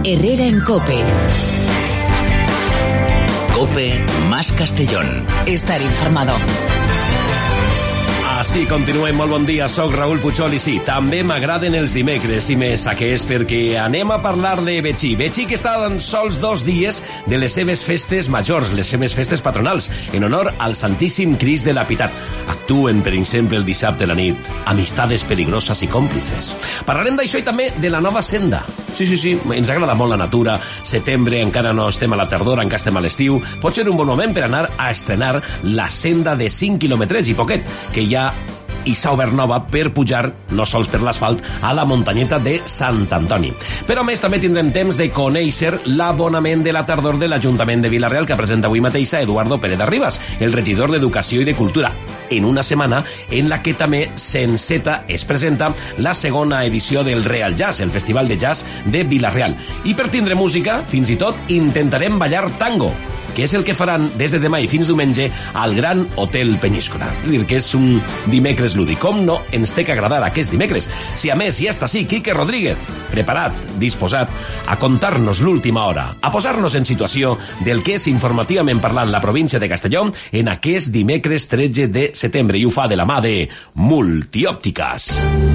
Herrera en COPE. COPE más Castellón. Estar informado. Així continuem, molt bon dia, soc Raül Puchol i sí, també m'agraden els dimecres i més aquest perquè anem a parlar de Betxí. Betxí que està tan sols 2 dies de les seves festes majors, les seves festes patronals, en honor al Santíssim Crist de la Pietat. Actuen, per exemple, el dissabte a la nit, Amistades peligroses i còmplices. Parlarem d'això i també de la nova senda. Sí, ens agrada molt la natura, setembre, encara no estem a la tardor, encara estem a l'estiu, pot ser un bon moment per anar a estrenar la senda de 5 quilòmetres i poquet, que ja i s'ha obert nova per pujar, no sols per l'asfalt, a la muntanyeta de Sant Antoni. Però a més també tindrem temps de conèixer l'abonament de la tardor de l'Ajuntament de Vila-real que presenta avui mateix a Eduardo Pérez Arribas, el regidor d'Educació i de Cultura, en una setmana en la que també s'enceta, es presenta la segona edició del Real Jazz, el Festival de Jazz de Vila-real. I per tindre música, fins i tot, intentarem ballar tango, que és el que faran des de demà i fins diumenge al Gran Hotel Peníscola. És dir, que és un dimecres lúdic. Com no ens té que agradar aquest dimecres? Si a més ja està així Quique Rodríguez, preparat, disposat a contar-nos l'última hora, a posar-nos en situació del que és informativament parlant la província de Castelló en aquest dimecres 13 de setembre. I ho fa de la mà de Multiòptiques.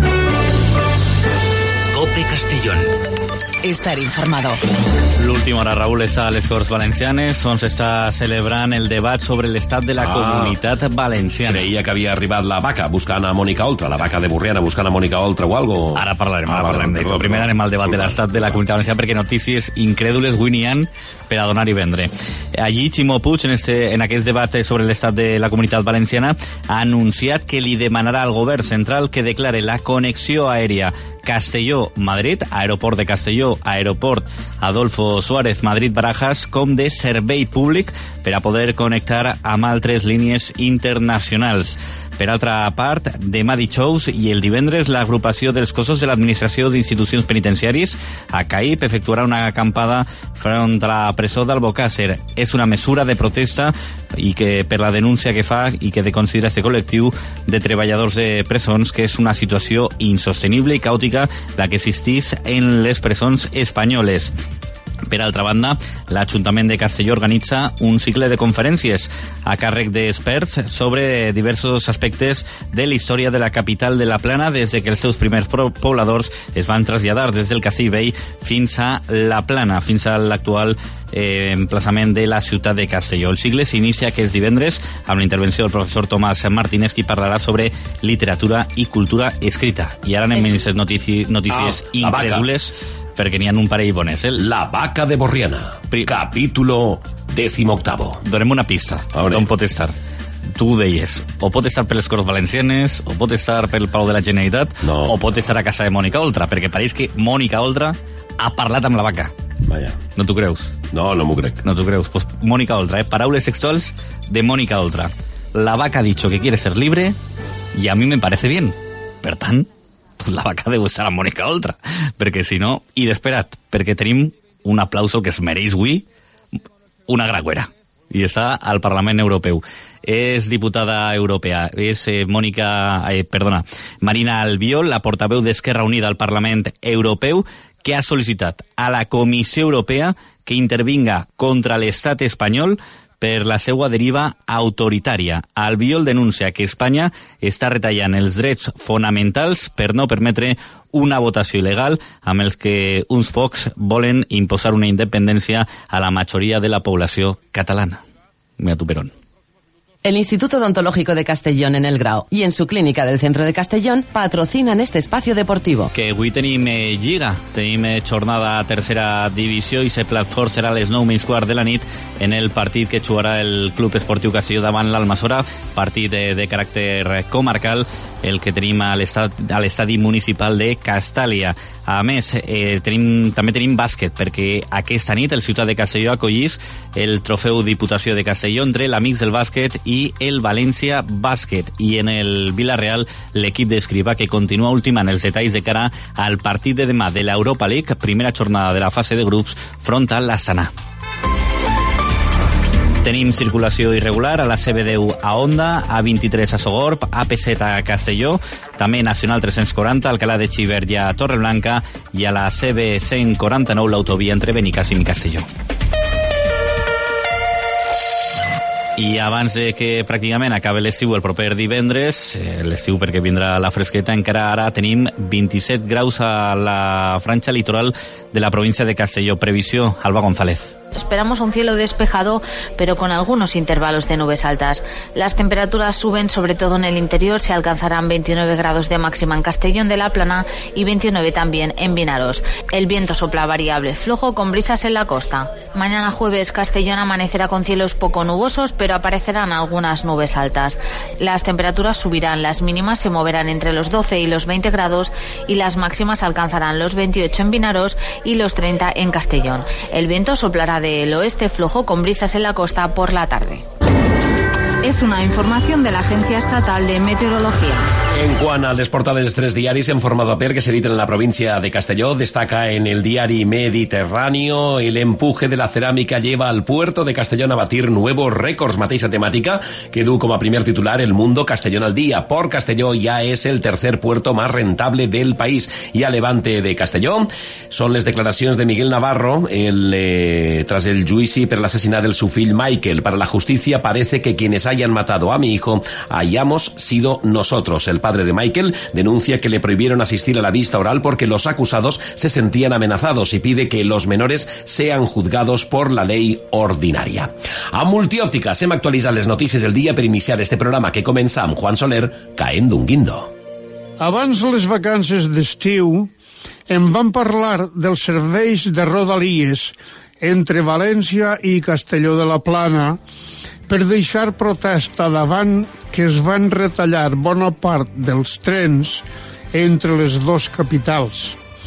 COPE Castellón. Estar informado. L'última hora, Raül, està a les Corts Valencianes, on s'està celebrant el debat sobre l'estat de la comunitat valenciana. Creia que havia arribat la vaca buscant a Mònica Oltra, la vaca de Borriana buscant a Mònica Oltra o algo. Ara parlarem d'això. Primer anem al debat de l'estat de la comunitat valenciana, perquè notícies incrèdules avui n'hi ha per a donar i vendre. Allí, Ximo Puig, en aquest debat sobre l'estat de la comunitat valenciana, ha anunciat que li demanarà al govern central que declare la connexió aèria Castelló-Madrid, aeroport de Castelló, aeroport Adolfo Suárez, Madrid-Barajas, com de servei públic per a poder connectar amb altres línies internacionals. Per altra part, demà dijous i el divendres, l'agrupació dels cossos de l'Administració d'Institucions Penitenciaris, ACAIP, efectuarà una acampada front a la presó d'Albocàsser. És una mesura de protesta i que per la denúncia que fa i que considera este col·lectiu de treballadors de presons que és una situació insostenible i caòtica la que existís en les presons espanyoles. Per altra banda, l'Ajuntament de Castelló organitza un cicle de conferències a càrrec d'experts sobre diversos aspectes de la història de la capital de la Plana des de que els seus primers pobladors es van traslladar des del Castell Vell fins a la Plana, fins a l'actual emplaçament de la ciutat de Castelló. El cicle s'inicia aquest divendres amb la intervenció del professor Tomàs Martínez, qui parlarà sobre literatura i cultura escrita. I ara anem a les notícies incrèdules, perquè n'hi ha un parell bones. La vaca de Borriana, capítulo 18. Donem una pista d'on pot estar. Tu ho deies, o pot estar per les Corts Valencianes, o pot estar pel Palau de la Generalitat, o pot estar a casa de Mònica Oltra, perquè pareix que Mònica Oltra ha parlat amb la vaca. Vaya. No t'ho creus? No m'ho crec. No t'ho creus? Pues Mònica Oltra, paraules textuals de Mònica Oltra. La vaca ha dicho que quiere ser libre y a mí me parece bien. Per tant, pues la vaca deu estar a Mònica Oltra, perquè si no... I d'esperat, perquè tenim un aplauso que es mereix avui una gragüera, i està al Parlament Europeu. És diputada europea, és Marina Albiol, la portaveu d'Esquerra Unida al Parlament Europeu, que ha sol·licitat a la Comissió Europea que intervinga contra l'estat espanyol per la seva deriva autoritària. Albiol denuncia que Espanya està retallant els drets fonamentals per no permetre una votació il·legal amb els que uns pocs volen imposar una independència a la majoria de la població catalana. Mira tu, Perón. El Instituto Odontológico de Castellón en El Grau y en su clínica del centro de Castellón patrocinan este espacio deportivo. Que avui tenim Lliga, tenim jornada a tercera divisió i se Platfort serà a les 9:15 de la nit en el partit que jugarà el Club Esportiu Castelló davant l'Almassora, partit de caràcter comarcal, el que tenim a l'estadi municipal de Castàlia. A més, també tenim bàsquet, perquè aquesta nit el Ciutat de Castelló acollís el trofeu Diputació de Castelló entre l'Amics del Bàsquet i el València Bàsquet. I en el Vila-real, l'equip d'Escrivà, que continua ultimant els detalls de cara al partit de demà de l'Europa League, primera jornada de la fase de grups front a l'Astana. Tenim circulació irregular a la CB10 a Onda, A23 a Sogorb, AP7 a Castelló, també Nacional 340, Alcalá de Xivert i a Torreblanca, i a la CB149 l'autovia entre Benicàssim i Castelló. I abans de que pràcticament acabi l'estiu el proper divendres, l'estiu perquè vindrà la fresqueta, encara ara tenim 27 graus a la franja litoral de la província de Castelló. Previsió, Alba González. Esperamos un cielo despejado, pero con algunos intervalos de nubes altas. Las temperaturas suben, sobre todo en el interior. Se alcanzarán 29 grados de máxima en Castellón de la Plana y 29 también en Vinaros. El viento sopla variable, flojo, con brisas en la costa. Mañana jueves, Castellón amanecerá con cielos poco nubosos, pero aparecerán algunas nubes altas. Las temperaturas subirán, las mínimas se moverán entre los 12 y los 20 grados y las máximas alcanzarán los 28 en Vinaros y los 30 en Castellón. El viento soplará del oeste flojo con brisas en la costa por la tarde. Es una información de la Agencia Estatal de Meteorología. En quant a les portades dels 3 diaris en forma de paper que s'editen en la província de Castelló, destaca en el diari Mediterráneo: el empuje de la cerámica lleva al puerto de Castellón a batir nuevos récords. Mateixa temàtica que du com a primer titular El Mundo Castellón al día. Port Castelló ya es el tercer puerto más rentable del país. Y a levante de Castelló són les declaracions de Miguel Navarro tras el juici per l'assassinat del su fill Michael. Para la justicia parece que quienes hayan matado a mi hijo hayamos sido nosotros. El padre de Michael denuncia que le prohibieron asistir a la vista oral porque los acusados se sentían amenazados y pide que los menores sean juzgados por la ley ordinaria. A Multiòptiques hem actualitzat les notícies del dia per iniciar este programa que comença amb Juan Soler caent d'un guindo. Abans les vacances d'estiu em van parlar dels serveis de rodalies entre València i Castelló de la Plana per deixar protesta davant que es van retallar bona part dels trens entre les dues capitals.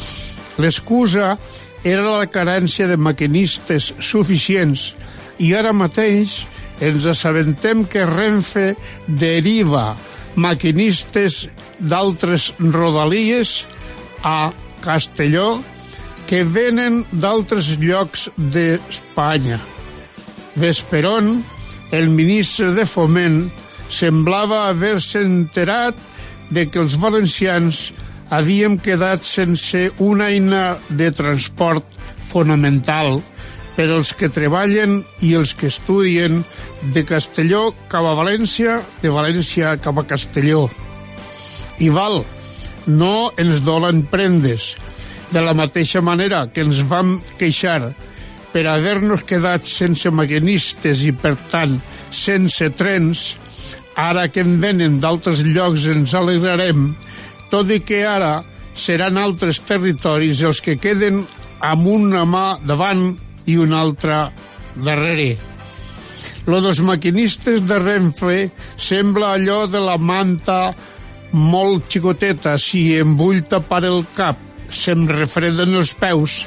L'excusa era la carència de maquinistes suficients i ara mateix ens assabentem que Renfe deriva maquinistes d'altres rodalies a Castelló que venen d'altres llocs d'Espanya. Vesperon, el ministre de Foment, semblava haver-se enterat de que els valencians havíem quedat sense una eina de transport fonamental per als que treballen i els que estudien de Castelló cap a València, de València cap a Castelló. I val, no ens donen prendes. De la mateixa manera que ens vam queixar per haver-nos quedat sense maquinistes i, per tant, sense trens, ara que en venen d'altres llocs ens alegrarem, tot i que ara seran altres territoris els que queden amb una mà davant i una altra darrere. Lo dels maquinistes de Renfe sembla allò de la manta molt xicoteta. Si em vull tapar el cap, se'm refreden els peus.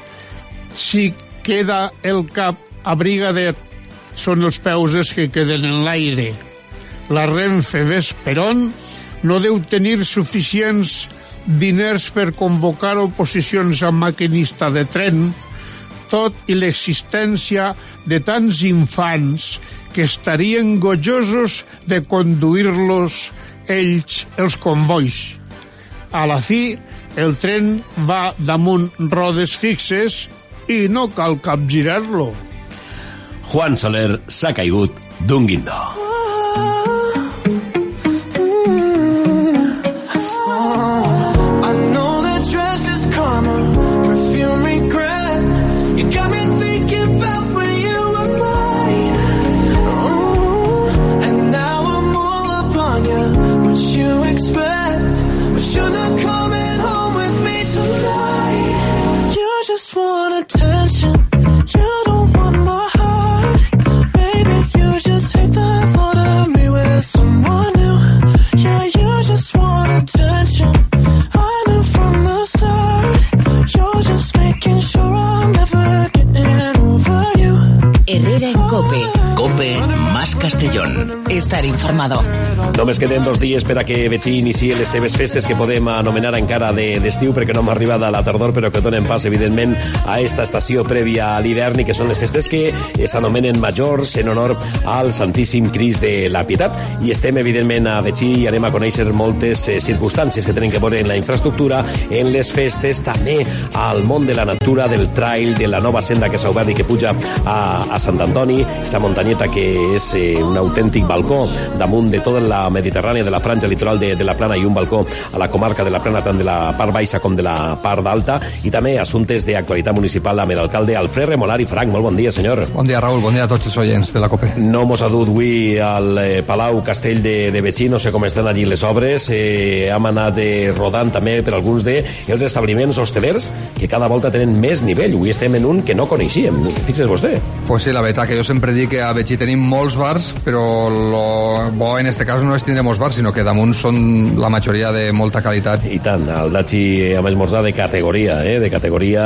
Si queda el cap abrigadet, són els peus els que queden en l'aire. La Renfe Vesperon no deu tenir suficients diners per convocar oposicions a maquinista de tren, tot i l'existència de tants infants que estarien gojosos de conduir-los ells els convois. A la fi, el tren va damunt rodes fixes i no cal capgirar-lo. Juan Soler s'ha caigut d'un guindo. COPE más Castellón. Estar informado. Només queden 2 dies per a que Betxí inicie les seves festes que podem anomenar encara d'estiu perquè no hem arribat a la tardor, però que donen pas, evidentment, a esta estació prèvia a l'hivern i que són les festes que s'anomenen majors en honor al Santíssim Crist de la Pietat. I estem, evidentment, a Betxí i anem a conèixer moltes circumstàncies que tenen que veure en la infraestructura, en les festes, també al món de la natura, del trail, de la nova senda que s'ha obert i que puja a Sant Antoni, sa muntanyeta que és un autèntic balcó damunt de tota la Mediterrània, de la franja litoral de la Plana i un balcó a la comarca de la Plana, tant de la part baixa com de la part alta, i també assumptes d'actualitat municipal amb l'alcalde Alfred Remolari. Frank, molt bon dia, senyor. Bon dia, Raül, bon dia a tots els oients de la COPE. No mos ha dut avui al Palau Castell de Betxí, no sé com estan allí les obres, hem anat rodant també per alguns dels establiments hostelers que cada volta tenen més nivell. Avui estem en un que no coneixíem, fixes vostè. Pues sí, la veritat que jo sempre dic que a Betxí tenim molts bars, però lo bo en este cas no és tindre molts bars, sinó que damunt són la majoria de molta qualitat. I tant, el Dachi a més esmorzar de categoria, de categoria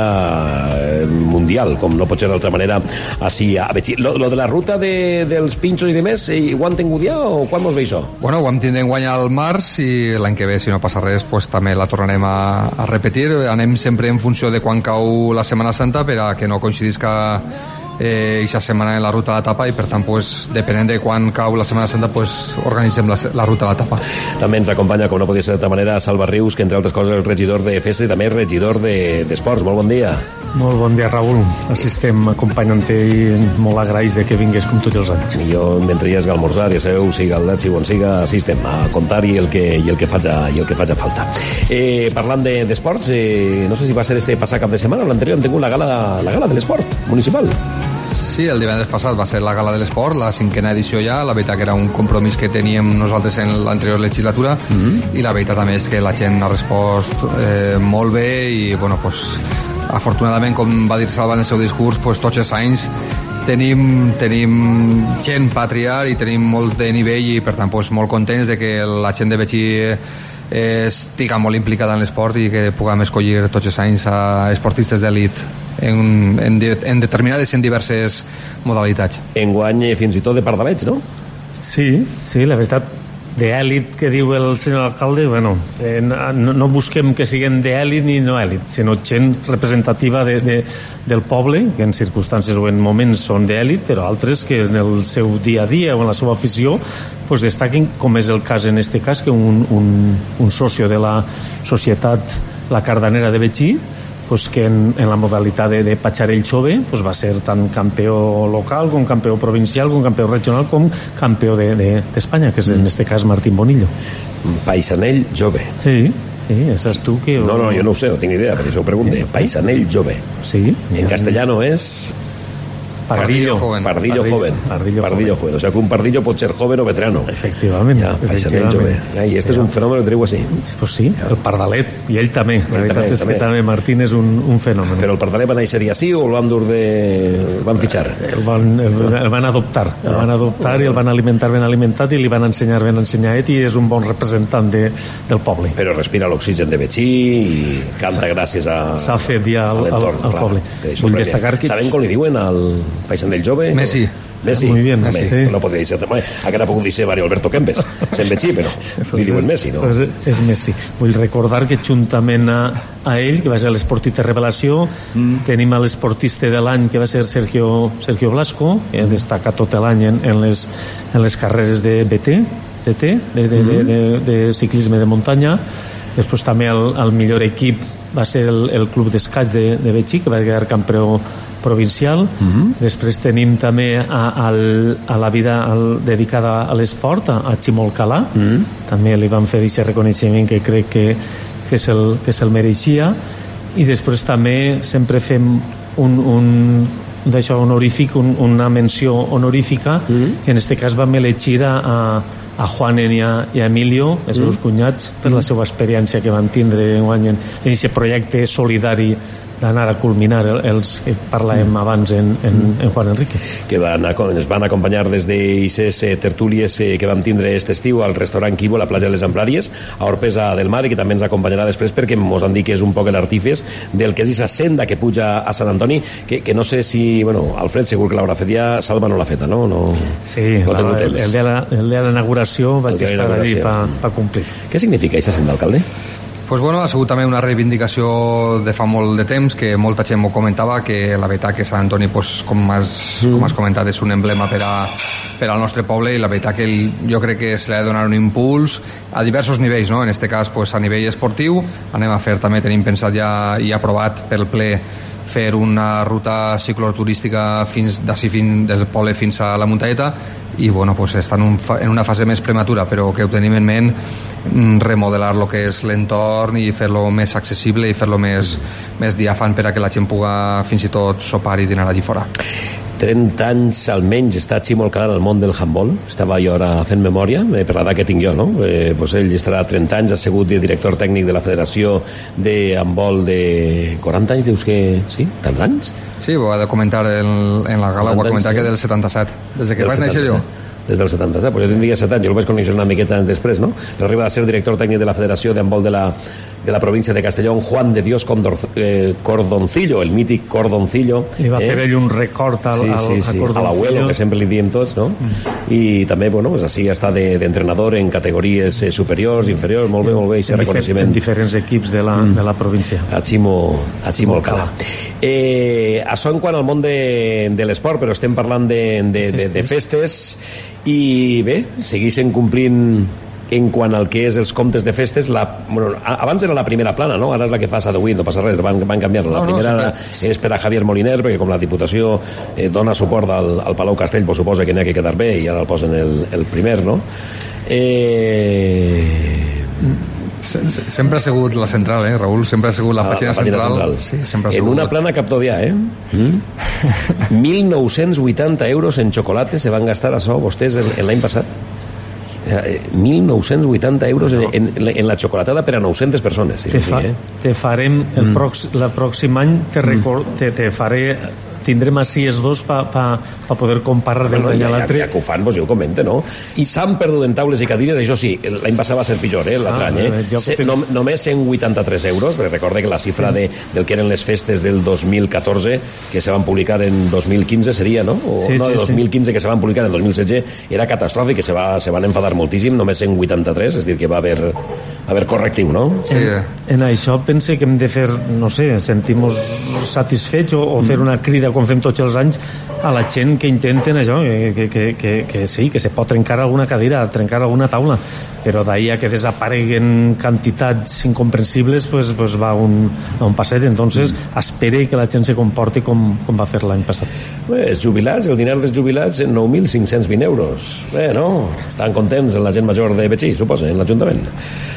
mundial, com no pot ser d'altra manera així a Betxí. Lo de la ruta dels pinxos i demés, ho han tingut ja o quan mos ve això? Bueno, ho hem tingut guanyar al març i l'any que ve, si no passa res, pues també la tornarem a repetir. Anem sempre en funció de quan cau la Setmana Santa per a que no coincidisca aquesta setmana en la ruta a la tapa i per tant pues, depenent de quan cau la Setmana Santa pues, organitzem la ruta a la tapa. També ens acompanya, com no podia ser d'altra manera, Salva Rius, que entre altres coses és regidor de festes i també és regidor d'esports. Molt bon dia. Molt bon dia, Raül. Així estem acompanyant-te i molt agraïts de que vingués com tots els anys. I jo, mentre hi hagi almorzar, ja sabeu, siga el Dachi on siga, així estem a comptar i el que faci falta. Parlant d'esports, no sé si va ser este passat cap de setmana o l'anterior, hem tingut la gala de l'esport municipal. Sí, el divendres passat va ser la gala de l'esport, la 5ª edició ja, la veritat que era un compromís que teníem nosaltres en l'anterior legislatura i la veritat també és que la gent ha respost molt bé i bueno, pues, afortunadament, com va dir Salva en el seu discurs, pues, tots els anys tenim gent per triar i tenim molt de nivell i per tant pues, molt contents de que la gent de Betxí estiga molt implicada en l'esport i que puguem escollir tots els anys a esportistes d'elit en determinades i en diverses modalitats. Enguany fins i tot de pardalets, no? Sí, la veritat, d'èlit que diu el senyor alcalde, bueno, no busquem que siguin d'èlit ni no èlit, sinó gent representativa del poble, que en circumstàncies o en moments són d'èlit, però altres que en el seu dia a dia o en la seva afició pues destaquen, com és el cas en este cas, que un socio de la societat La Cardanera de Betxí, pues que en la modalitat de Patxarell Jove pues va ser tant campió local com campió provincial, com campió regional com campió d'Espanya, que és en este cas Martín Bonillo. Paisanell Jove. Sí, saps tu que... No, jo no ho sé, no tinc idea, per això ho pregunto. Paisanell Jove. Sí. En castellano és... Pardillo joven. Pardillo joven. O sea que un pardillo pot ser joven o veterano. Efectivament. Ja, paisanell jove. I este és un fenomen que teniu així. Pues sí, el pardalet, i ell també. La veritat és que també Martín és un fenomen. Però el pardalet va néixer així o el van dur el van fitxar? El van adoptar. El van adoptar i el van alimentar ben alimentat i li van ensenyar ben ensenyat i és un bon representant del poble. Però respira l'oxigen de Betxí i canta gràcies a... S'ha fet ja al poble. Vull destacar que... Sabem com li diuen al Paisanell Jove? Messi. Muy bien, Messi. Sí. No podria dir encara puc dir Mario Alberto Kempes, se'n Betxí, però li diuen Messi, no? Pues és Messi. Vull recordar que juntament a ell, que va ser l'esportista revelació, tenim l'esportista de l'any, que va ser Sergio Blasco, que destaca tot l'any en les carreres de BT, de ciclisme de muntanya. Després també el millor equip va ser el club d'escaig de Betxí, que va quedar campió provincial. Després tenim també a la vida dedicada a l'esport, a Ximo Alcalà. També li van fer aquest reconeixement que crec que se'l mereixia. I després també sempre fem d'això honorífic, una menció honorífica. En aquest cas vam elegir a Juanen i a Emilio, els seus cunyats, per la seva experiència que van tindre en aquest projecte solidari d'anar a culminar els que parlàvem abans en Juan Enrique. Que ens van acompanyar des d'Ixes tertúlies que vam tindre aquest estiu al restaurant Quibo, a la platja de les Amplàries, a Orpesa del Mar, i que també ens acompanyarà després perquè ens han dit que és un poc l'artífes del que és aquesta senda que puja a Sant Antoni, que no sé si, bueno, Alfred segur que l'haurà fet ja, Salva no l'ha feta, no? Sí, el de la inauguració vaig estar allí per complir. Què significa aquesta senda, alcalde? Pues bueno, ha sigut també una reivindicació de fa molt de temps, que molta gent m'ho comentava, que la veritat que Sant Antoni, pues, com has comentat, és un emblema per al nostre poble, i la veritat que jo crec que se li ha de donar un impuls a diversos nivells, no? En aquest cas, pues, a nivell esportiu, anem a fer també, tenim pensat ja i aprovat pel ple fer una ruta cicloturística d'ací del poble fins a la muntanyeta, i bueno, pues està en una fase més prematura, però que ho tenim en ment, remodelar lo que és l'entorn i fer-lo més accessible i fer-lo més diàfan per a que la gent puga fins i tot sopar i dinar allí fora. 30 anys almenys està Ximo Alcalá en el món del handbol. Estava jo ara fent memòria per l'edat que tinc jo, no? Pues ell estarà 30 anys, ha sigut director tècnic de la Federació de Handbol de 40 anys, dius que sí? Tants anys? Sí, ho ha de comentar en la gala, ho ha comentat que del 77, des que vaig néixer jo. Des del 77, pues jo tindria 7 anys, jo el vaig conèixer una miqueta després, no? Però arriba a ser director tècnic de la Federació de Handbol de la província de Castellón, Juan de Dios Cordoncillo, el mític Cordoncillo. I va fer ell un record al Cordoncillo. A l'abuelo, que sempre li diem tots, no? I també, bueno, pues així està d'entrenador en categories superiors, inferiors, molt bé, i aquest reconeixement. En diferents equips de la província. A Ximo Alcalá. Això en quant al món de l'esport, però estem parlant de festes, i bé, segueixen complint en quant al que és els comptes de festes. Abans era la primera plana, no? Ara és la que fa Sadewin, no passa res, van canviar-la. La primera és per a Javier Moliner, perquè com la Diputació dona suport al Palau Castell, pues suposa que n'hi ha que quedar bé, i ara el posen el primer, no? Sempre ha sigut la central, Raül? Sempre ha sigut la pàgina central. Sí, en una plana Captodià, 1.980 euros en xocolate se van gastar això vostès l'any passat. 1.980 euros en la xocolatada per a 900 persones. Te farem el pròxim any, te faré, tindrem així els dos per poder comparar de l'any a l'altre. Ja que ho fan, doncs jo ho comento, no? I s'han perdut en taules i cadires, això sí, l'any passat va ser pitjor, l'altre any, només 183 euros, perquè recorde que la xifra del que eren les festes del 2014, que se van publicar en 2015, seria, no? De 2015, que se van publicar en 2016, era catastròfic, que se van enfadar moltíssim, només 183, és a dir, que va haver correctiu, no? Sí. En això pense que hem de fer, no sé, sentir-nos satisfets o fer una crida, com fem tots els anys, a la gent que intenten això, que sí, que se pot trencar alguna cadira, trencar alguna taula, però d'ahir a que desapareguen quantitats incomprensibles, pues va a un passet. Entonces espere que la gent se comporti com va fer l'any passat. Els jubilats, el dinar dels jubilats, 9.520 euros. Bé, no? Estan contents la gent major de Betxí, suposa, en l'Ajuntament.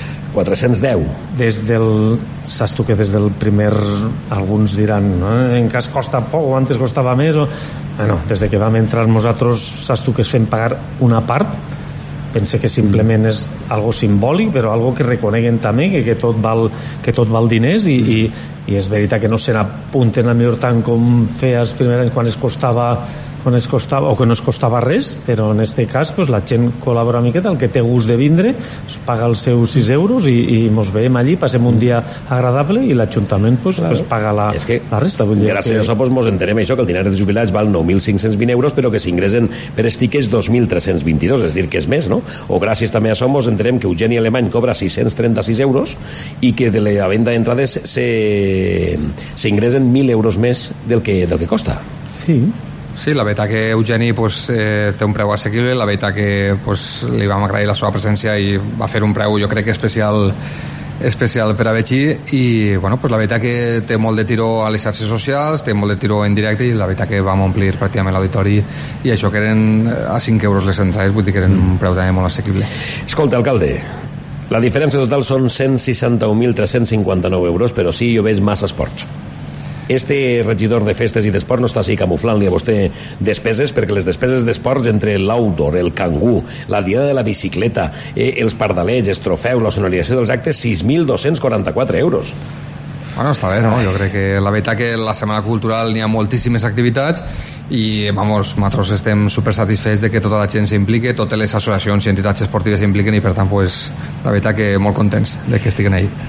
410. Saps tu que des del primer, alguns diran, no? En cas costa poc, o antes costava més, bueno, des de que vam entrar nosaltres, saps tu que es fem pagar una part. Pense que simplement és algo simbòlic, però algo que reconeguen també que tot val diners, i és veritat que no se n'apunten a millor tant com feia els primers anys quan es costava o que no es costava res, però en aquest cas pues, la gent col·labora miqueta, el que té gust de vindre paga els seus 6 euros i mos veiem allí, passem un dia agradable i l'Ajuntament pues, paga la resta. Gràcies a això pues, mos entenem això, que el dinar dels jubilats val 9.520 euros, però que s'ingressen per estiques 2.322, és a dir, que és més, no? O gràcies també a això mos entenem que Eugeni Alemany cobra 636 euros i que de la venda d'entrades s'ingressen 1.000 euros més del que costa. Sí, la veritat que Eugeni té un preu assequible, la veritat que li vam agrair la seva presència i va fer un preu, jo crec que especial per a Betxí, i bueno, la veritat que té molt de tiró a les xarxes socials, té molt de tiró en directe, i la veritat que vam omplir pràcticament l'auditori, i això que eren a 5 euros les entrades, vull dir que eren un preu també molt assequible. Escolta, alcalde, la diferència total són 161.359 euros, però sí, jo veig massa esports. Este regidor de festes i d'esport no està així camuflant-li a vostè despeses, perquè les despeses d'esports entre l'outdoor, el cangú, la diada de la bicicleta, els pardalets, els trofeus, la sonorització dels actes, 6.244 euros. Bueno, està bé, no? Jo crec que la veritat que la Setmana Cultural n'hi ha moltíssimes activitats i, nosaltres estem super satisfets de que tota la gent s'implique, totes les associacions i entitats esportives s'impliquen i, per tant, pues, la veritat que molt contents de que estiguen ahí.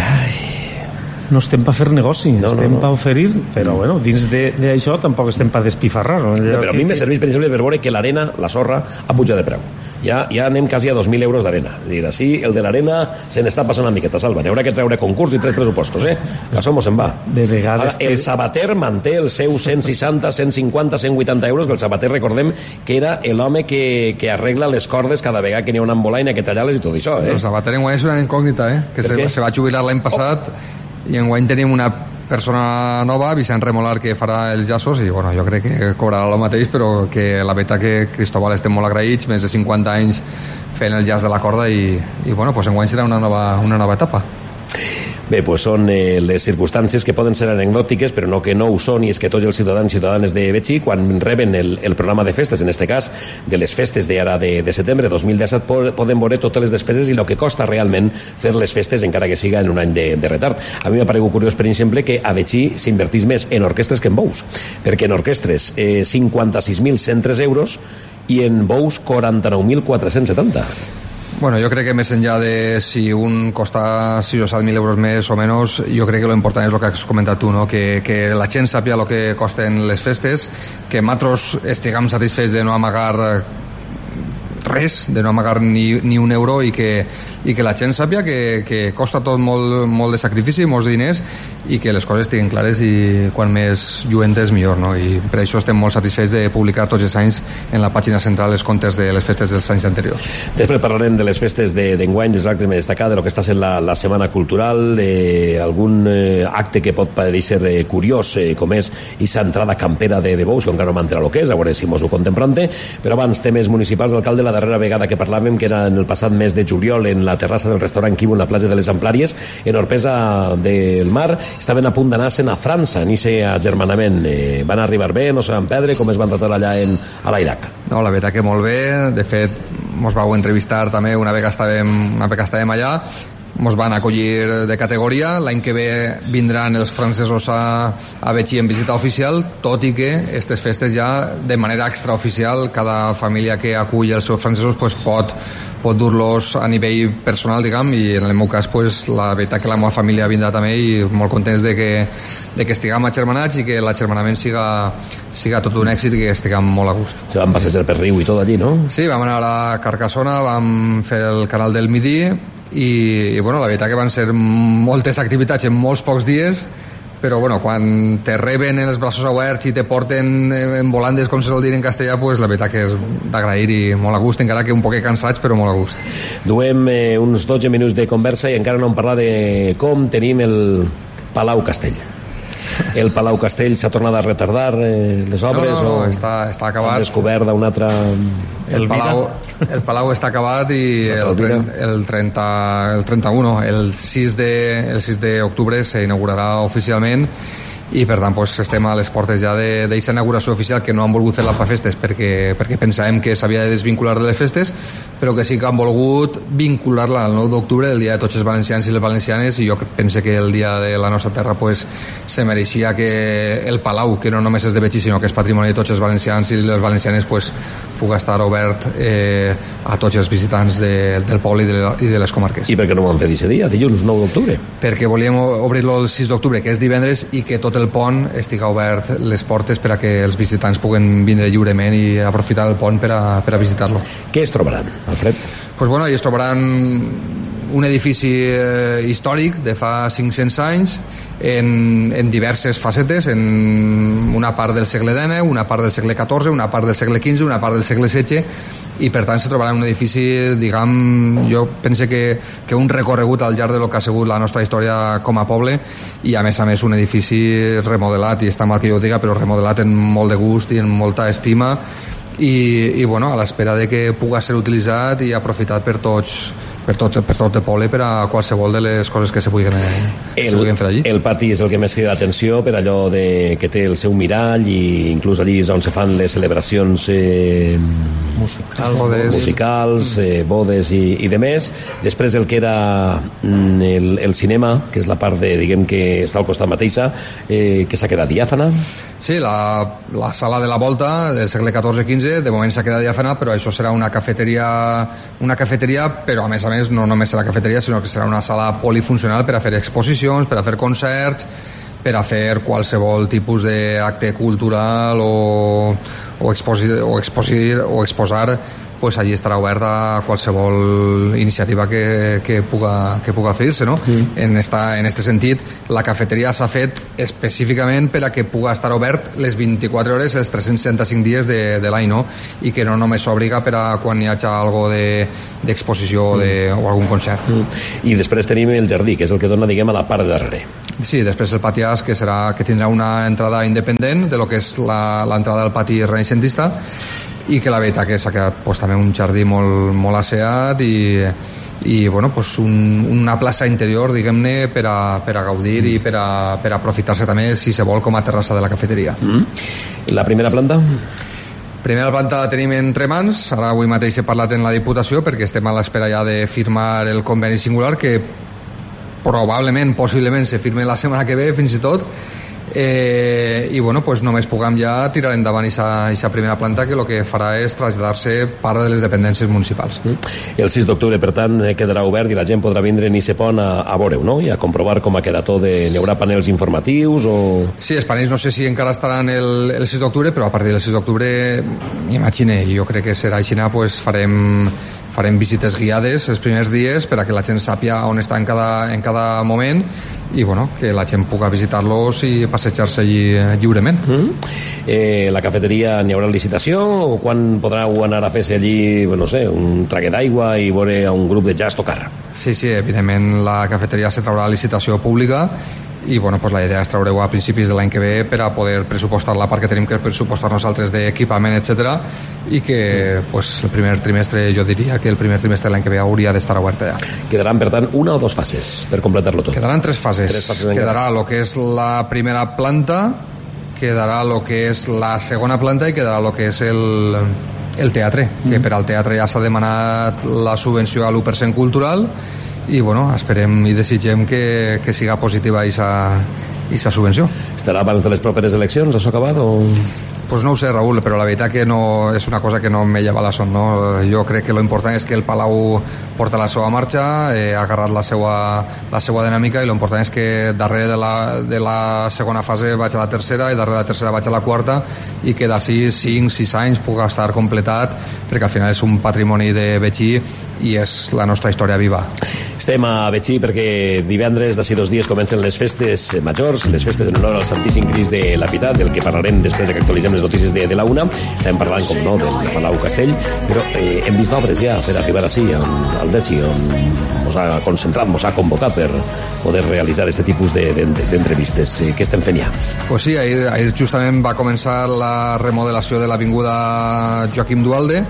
No estem per fer negoci, estem per oferir, però bueno, dins d'això tampoc estem per despifarrar. Però a mi me serveix, per exemple, per veure que l'arena, la sorra, ha pujat de preu. Ja anem quasi a 2.000 euros d'arena. És dir, així el de l'arena se n'està passant una miqueta, Salva. N'haurà que treure concurs i 3 pressupostos, Que som se'n va. De vegades... Ara, el Sabater manté el seu 160, 150, 180 euros, que el Sabater, recordem, que era l'home que arregla les cordes cada vegada que n'hi ha una embolaina que tallar-les i tot això, El Sabater enguany és una incògnita, que se va jubilar l'any passat i enguany tenim una persona nova, Vicent Remolar, que farà els llaços i bueno, jo crec que cobrarà el mateix, però que la veritat que Cristóbal estem molt agraïts, més de 50 anys fent el llaç de la corda i bueno, pues enguany serà una nova etapa. Bé, pues són les circumstàncies que poden ser anecdòtiques, però no que no ho són, i és que tots els ciutadans i ciutadanes de Betxí, quan reben el programa de festes, en este cas de les festes d'ara de setembre 2017, poden veure totes les despeses i el que costa realment fer les festes, encara que siga en un any de retard. A mi m'ha paregut curiós, per exemple, que a Betxí s'invertís més en orquestres que en bous, perquè en orquestres 56.103 euros i en bous 49.470. Bueno, jo crec que més enllà de si un costa 6 o 7.000 euros més o menys, jo crec que l'important és el que has comentat tu, no? que la gent sàpia el que costen les festes, que nosaltres estiguem satisfets de no amagar res, de no amagar ni un euro i que la gent sàpia que costa tot molt de sacrifici, molts diners, i que les coses estiguin clares i quan més lluentes millor, no? I per això estem molt satisfets de publicar tots els anys en la pàgina central els comptes de les festes dels anys anteriors. Després parlarem de les festes d'enguany, dels actes més destacats, de lo que està sent la Setmana Cultural, d'algun acte que pot parèixer curiós, com és aquesta entrada campera de bous, que encara no m'entra el que és, a veure si mos ho contemplante, però abans temes municipals. L'alcalde, la darrera vegada que parlàvem, que era en el passat mes de juliol, en la terrassa del restaurant Quibu, en la platja de les Amplàries, en Orpesa del Mar, estaven a punt d'anar-se'n a França, en aquest agermanament. Van arribar bé, no se van perdre, com es van tratar allà a l'Iraq? No, la veritat que molt bé. De fet, mos vau entrevistar també una vegada estàvem allà. Mos van acollir de categoria. L'any que ve vindran els francesos a Betxí en visita oficial, tot i que aquestes festes ja de manera extraoficial, cada família que acull els seus francesos pues, pot dur-los a nivell personal, diguem, i en el meu cas pues, la veritat que la meva família vindrà també i molt contents de que estiguem agermanats i que l'agermanament siga tot un èxit i que estiguem molt a gust. Se van passejar per riu i tot allí, no? Sí, vam anar a Carcassona, vam fer el canal del Midi i bueno, la veritat que van ser moltes activitats en molts pocs dies, però bueno, quan te reben en els braços oberts i te porten en volandes, com se sol dir en castellà, pues la veritat que és d'agrair i molt a gust, encara que un poc cansats, però molt a gust. Duem uns 12 minuts de conversa i encara no hem parlat de com tenim el Palau Castell. El Palau Castell s'ha tornat a retardar les obres? No, està acabat. Han descobert d'un altre... El Palau està acabat i el 31, el 6 d'octubre s'inaugurarà oficialment i per tant pues, estem a les portes ja d'aquesta inauguració oficial, que no han volgut fer la festes perquè pensàvem que s'havia de desvincular de les festes, però que sí que han volgut vincular-la al 9 d'octubre, el dia de tots els valencians i les valencianes, i jo penso que el dia de la nostra terra pues, se mereixia que el Palau, que no només és de Betxí sinó que és patrimoni de tots els valencians i les valencianes, pues, pugui estar obert a tots els visitants del poble i de les comarques. I per què no ho van fer aquest dia, dilluns 9 d'octubre? Perquè volíem obrir-lo el 6 d'octubre, que és divendres, i que tot el pont estiga obert les portes per a que els visitants puguen vindre lliurement i aprofitar el pont per a visitar-lo. Què es trobaran, Alfred? Pues bueno, hi es trobaran un edifici històric de fa 500 anys en diverses facetes, en una part del segle XIX, una part del segle XIV, una part del segle XV, una part del segle XVI, i per tant se trobarà un edifici, diguem, jo penso que un recorregut al llarg de lo que ha sigut la nostra història com a poble, i a més un edifici remodelat, i està mal que jo ho diga, però remodelat en molt de gust i en molta estima, i bueno, a l'espera de que pugui ser utilitzat i aprofitat per tots per tot el poble, per a qualsevol de les coses que se puguin fer allí. El pati és el que més crida l'atenció per allò que té el seu mirall, i inclús allí és on se fan les celebracions musicals, bodes i demés. Després el que era el cinema, que és la part diguem que està al costat mateixa, que s'ha quedat diàfana. Sí, la sala de la volta del segle XIV-XV de moment s'ha quedat diàfana, però això serà una cafeteria, però a més no només serà cafeteria, sinó que serà una sala polifuncional per a fer exposicions, per a fer concerts, per a fer qualsevol tipus d'acte cultural o exposar, pues allí estarà oberta a qualsevol iniciativa que puga fer-se, no? En este sentit, la cafeteria s'ha fet específicament per a que puga estar obert les 24 hores, els 365 dies de l'any, no? I que no només s'obliga per a quan hi hagi algo d'exposició o algun concert. I després tenim el jardí, que és el que dona, diguem, a la part de darrere. Sí, després el patiàs, que tindrà una entrada independent de lo que és l'entrada del pati renaixentista, i que la veritat que s'ha quedat pues, també un jardí molt asseat i bueno, pues una plaça interior, diguem-ne, per a gaudir i per a aprofitar-se també, si se vol, com a terrassa de la cafeteria. La primera planta? Primera planta la tenim entre mans, ara avui mateix he parlat en la Diputació perquè estem a l'espera ja de firmar el conveni singular, que possiblement se firme la setmana que ve, fins i tot. I bueno, pues només puguem ja tirar endavant aquesta primera planta, que el que farà és traslladar-se part de les dependències municipals. El 6 d'octubre, per tant, quedarà obert i la gent podrà vindre ni se pon a veure-ho, no? I a comprovar com ha quedat tot. N'hi haurà panels informatius o... Sí, els panells no sé si encara estaran el 6 d'octubre, però a partir del 6 d'octubre, imagine, jo crec que serà així, pues farem visites guiades els primers dies per a que la gent sàpia on està en cada moment, i bueno, que la gent pugui visitar-los i passejar-se allí lliurement. La cafeteria, n'hi haurà licitació o quan podreu anar a fer-se allí, no sé, un traguet d'aigua i veure a un grup de jazz tocar? Sí, evidentment la cafeteria se traurà licitació pública i bueno, pues la idea és treure-ho a principis de l'any que ve per a poder pressupostar la part que tenim que pressupostar nosaltres d'equipament, etc. I que pues, el primer trimestre, jo diria que el primer trimestre de l'any que ve hauria d'estar oberta ja. Quedaran, per tant, una o dos fases per completar-lo tot? Quedaran tres fases. Quedarà el que és la primera planta, quedarà el que és la segona planta i quedarà el que és el teatre, que per al teatre ja s'ha demanat la subvenció a l'1% cultural, i bueno, esperem i desitgem que siga positiva aquesta subvenció. Estarà abans de les properes eleccions, això acabat o...? Pues no ho sé, Raül, però la veritat que no és una cosa que no me lleva la son, no? Jo crec que lo important és que el Palau porta la seva marxa, ha agarrat la seva dinàmica, i lo important és que darrere de la segona fase vaig a la tercera i darrere de la tercera vaig a la quarta, i que d'ací 5-6 anys pugui estar completat, perquè al final és un patrimoni de Betxí i és la nostra història viva. Estem a Betxí perquè divendres, d'ací 2 dies, comencen les festes majors, les festes en honor al Santíssim Crist de la Pietat, del que parlarem després de que actualitzem les notícies de la una. Estem parlant, com no, del Palau Castell, però hem vist obres ja per arribar així al Betxí, on mos ha concentrat, mos ha convocat per poder realitzar aquest tipus d'entrevistes. Què estem fent ja? Pues sí, ahir justament va començar la remodelació de l'avinguda Joaquim Duhalde,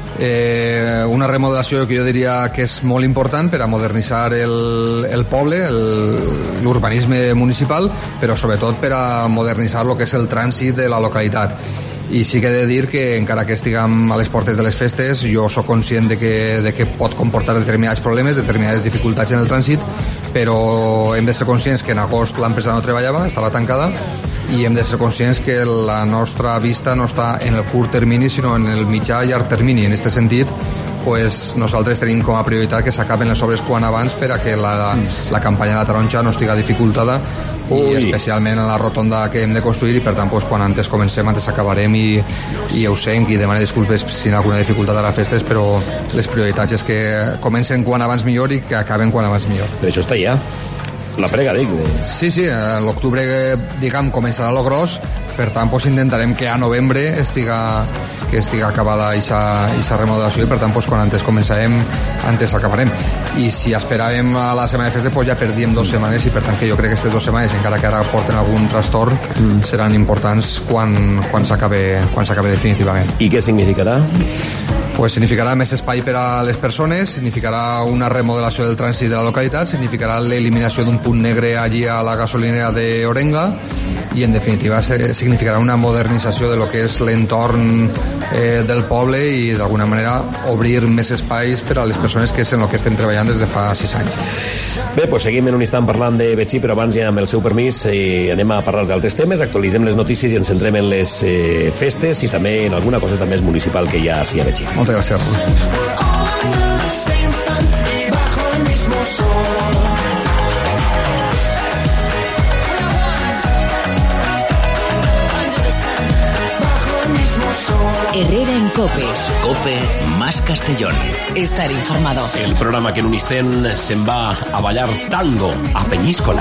una remodelació que jo diria que és molt important per a modernitzar el poble, l'urbanisme municipal, però sobretot per a modernitzar el que és el trànsit de la localitat. I sí que he de dir que encara que estiguem a les portes de les festes, jo sóc conscient de que pot comportar determinats problemes, determinades dificultats en el trànsit, però hem de ser conscients que en agost l'empresa no treballava, estava tancada, i hem de ser conscients que la nostra vista no està en el curt termini, sinó en el mitjà i llarg termini. En aquest sentit, pues, nosaltres tenim com a prioritat que s'acaben les obres quan abans per a que la campanya de la taronja no estigui dificultada, i especialment en la rotonda que hem de construir, i per tant, pues, quan antes comencem, antes acabarem, i ho sé, i demano disculpes si hi ha alguna dificultat a les festes, però les prioritats és que comencen quan abans millor i que acaben quan abans millor. Però això està ja. La prega, dic. Sí, l'octubre, diguem, començarà lo gros, per tant, pues, intentarem que a novembre estiga acabada aquesta remodelació, i per tant, pues, quan antes començarem, antes acabarem. I si esperàvem a la setmana de festa, pues, ja perdíem 2 setmanes, i per tant que jo crec que aquestes 2 setmanes, encara que ara porten algun trastorn, seran importants quan s'acabe definitivament. I què significarà? Pues significarà més espai per a les persones, significarà una remodelació del trànsit de la localitat, significarà l'eliminació d'un punt negre allí a la gasolinera d'Orenga i en definitiva significarà una modernització de lo que és l'entorn del poble i d'alguna manera obrir més espais per a les persones que és en el que estem treballant des de fa 6 anys. Bé, doncs seguim en un instant parlant de Betxí, però abans ja amb el seu permís anem a parlar d'altres temes, actualitzem les notícies i ens centrem en les festes i també en alguna coseta més municipal que hi ha a Betxí. Moltes gràcies, Raúl. Herrera en COPE. COPE más Castellón. Estar informado. El programa que en un instant se'n va a ballar tango a Peñíscola.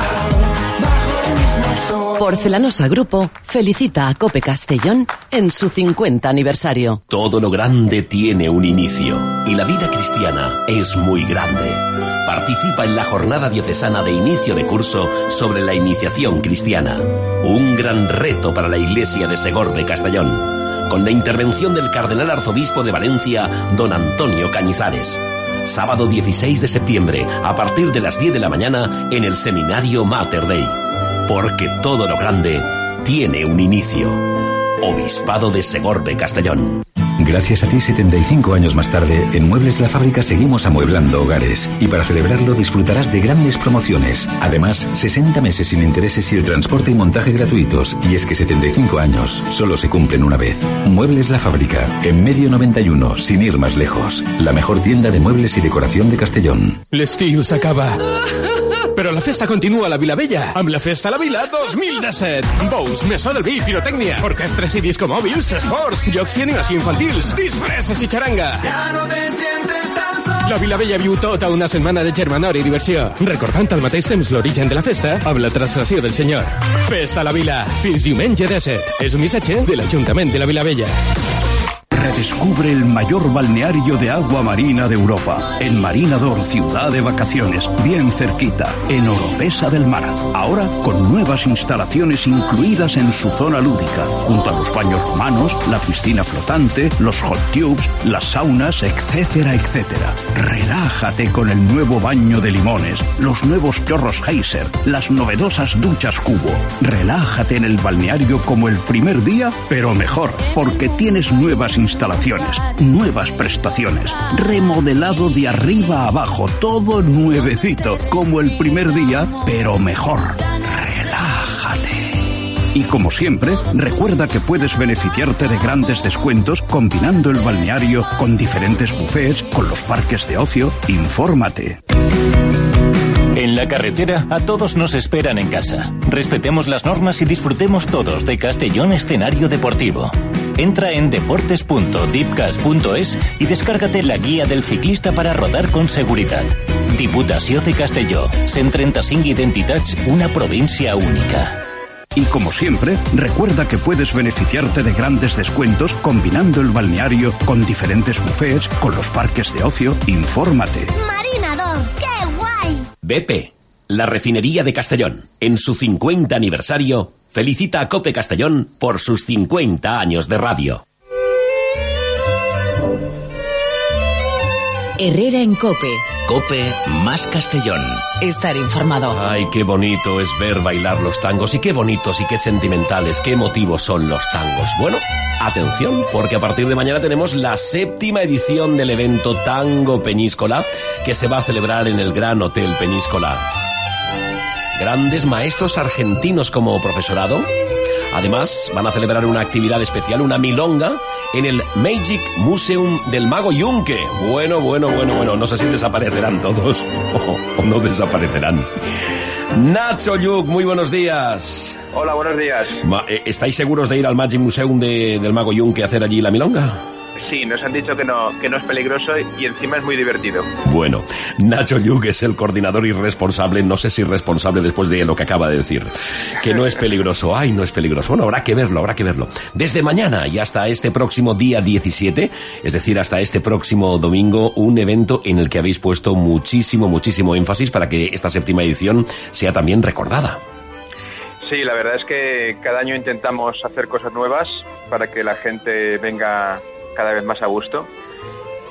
Porcelanosa Grupo felicita a COPE Castellón en su 50 aniversario. Todo lo grande tiene un inicio y la vida cristiana es muy grande. Participa en la jornada diocesana de inicio de curso sobre la iniciación cristiana. Un gran reto para la iglesia de Segorbe Castellón. Con la intervención del cardenal arzobispo de Valencia, don Antonio Cañizares. Sábado 16 de septiembre, a partir de las 10 de la mañana, en el seminario Mater Dei. Porque todo lo grande tiene un inicio. Obispado de Segorbe Castellón. Gracias a ti, 75 años más tarde, en Muebles La Fábrica seguimos amueblando hogares. Y para celebrarlo disfrutarás de grandes promociones. Además, 60 meses sin intereses y el transporte y montaje gratuitos. Y es que 75 años solo se cumplen una vez. Muebles La Fábrica, en Medio 91, sin ir más lejos. La mejor tienda de muebles y decoración de Castellón. L'estiu s'acaba. Però la festa continua a la Vilavella, amb la Festa a la Vila 2017. Bous, Mesó del Vi, pirotècnia, orquestres i discomòbils, esports, jocs i animació infantils, disfresses i xaranga. Ja no te sientes tan sol. La Vilavella viu tota una setmana de germanor i diversió, recordant al mateix temps l'origen de la festa amb la translació del Senyor. Festa a la Vila, fins diumenge 17. És un missatge de l'Ajuntament de la Vilavella. Redescubre el mayor balneario de agua marina de Europa. En Marinador, ciudad de vacaciones, bien cerquita, en Oropesa del Mar. Ahora con nuevas instalaciones incluidas en su zona lúdica, junto a los baños romanos, la piscina flotante, los hot tubes, las saunas, etcétera, etcétera. Relájate con el nuevo baño de limones, los nuevos chorros Geyser, las novedosas duchas Cubo. Relájate en el balneario como el primer día, pero mejor, porque tienes nuevas instalaciones, nuevas prestaciones, remodelado de arriba a abajo, todo nuevecito, como el primer día, pero mejor. Relájate. Y como siempre, recuerda que puedes beneficiarte de grandes descuentos combinando el balneario con diferentes buffets, con los parques de ocio. Infórmate. En la carretera, a todos nos esperan en casa. Respetemos las normas y disfrutemos todos de Castellón Escenario Deportivo. Entra en deportes.dipcas.es y descárgate la guía del ciclista para rodar con seguridad. Diputació de Castelló. 135 identitats, una província única. Y como siempre, recuerda que puedes beneficiarte de grandes descuentos combinando el balneario con diferentes buffets, con los parques de ocio. Infórmate. Marinador, ¡qué guay! BP, la refinería de Castellón, en su 50 aniversario, felicita a COPE Castellón por sus 50 años de radio. Herrera en COPE. COPE más Castellón. Estar informado. Ay, qué bonito es ver bailar los tangos y qué bonitos y qué sentimentales, qué emotivos son los tangos. Bueno, atención, porque a partir de mañana tenemos la 7ª edición del evento Tango Peñíscola que se va a celebrar en el Gran Hotel Peñíscola. Grandes maestros argentinos como profesorado. Además, van a celebrar una actividad especial, una milonga, en el Magic Museum del Mago Yunque. Bueno. No sé si desaparecerán todos o no desaparecerán. Nacho Lluch, muy buenos días. Hola, buenos días. ¿Estáis seguros de ir al Magic Museum del Mago Yunque a hacer allí la milonga? Sí, nos han dicho que no es peligroso y encima es muy divertido. Bueno, Nacho Lluch es el coordinador y responsable, no sé si responsable después de lo que acaba de decir, que no es peligroso. Ay, no es peligroso. Bueno, habrá que verlo. Desde mañana y hasta este próximo día 17, es decir, hasta este próximo domingo, un evento en el que habéis puesto muchísimo énfasis para que esta 7ª edición sea también recordada. Sí, la verdad es que cada año intentamos hacer cosas nuevas para que la gente venga cada vez más a gusto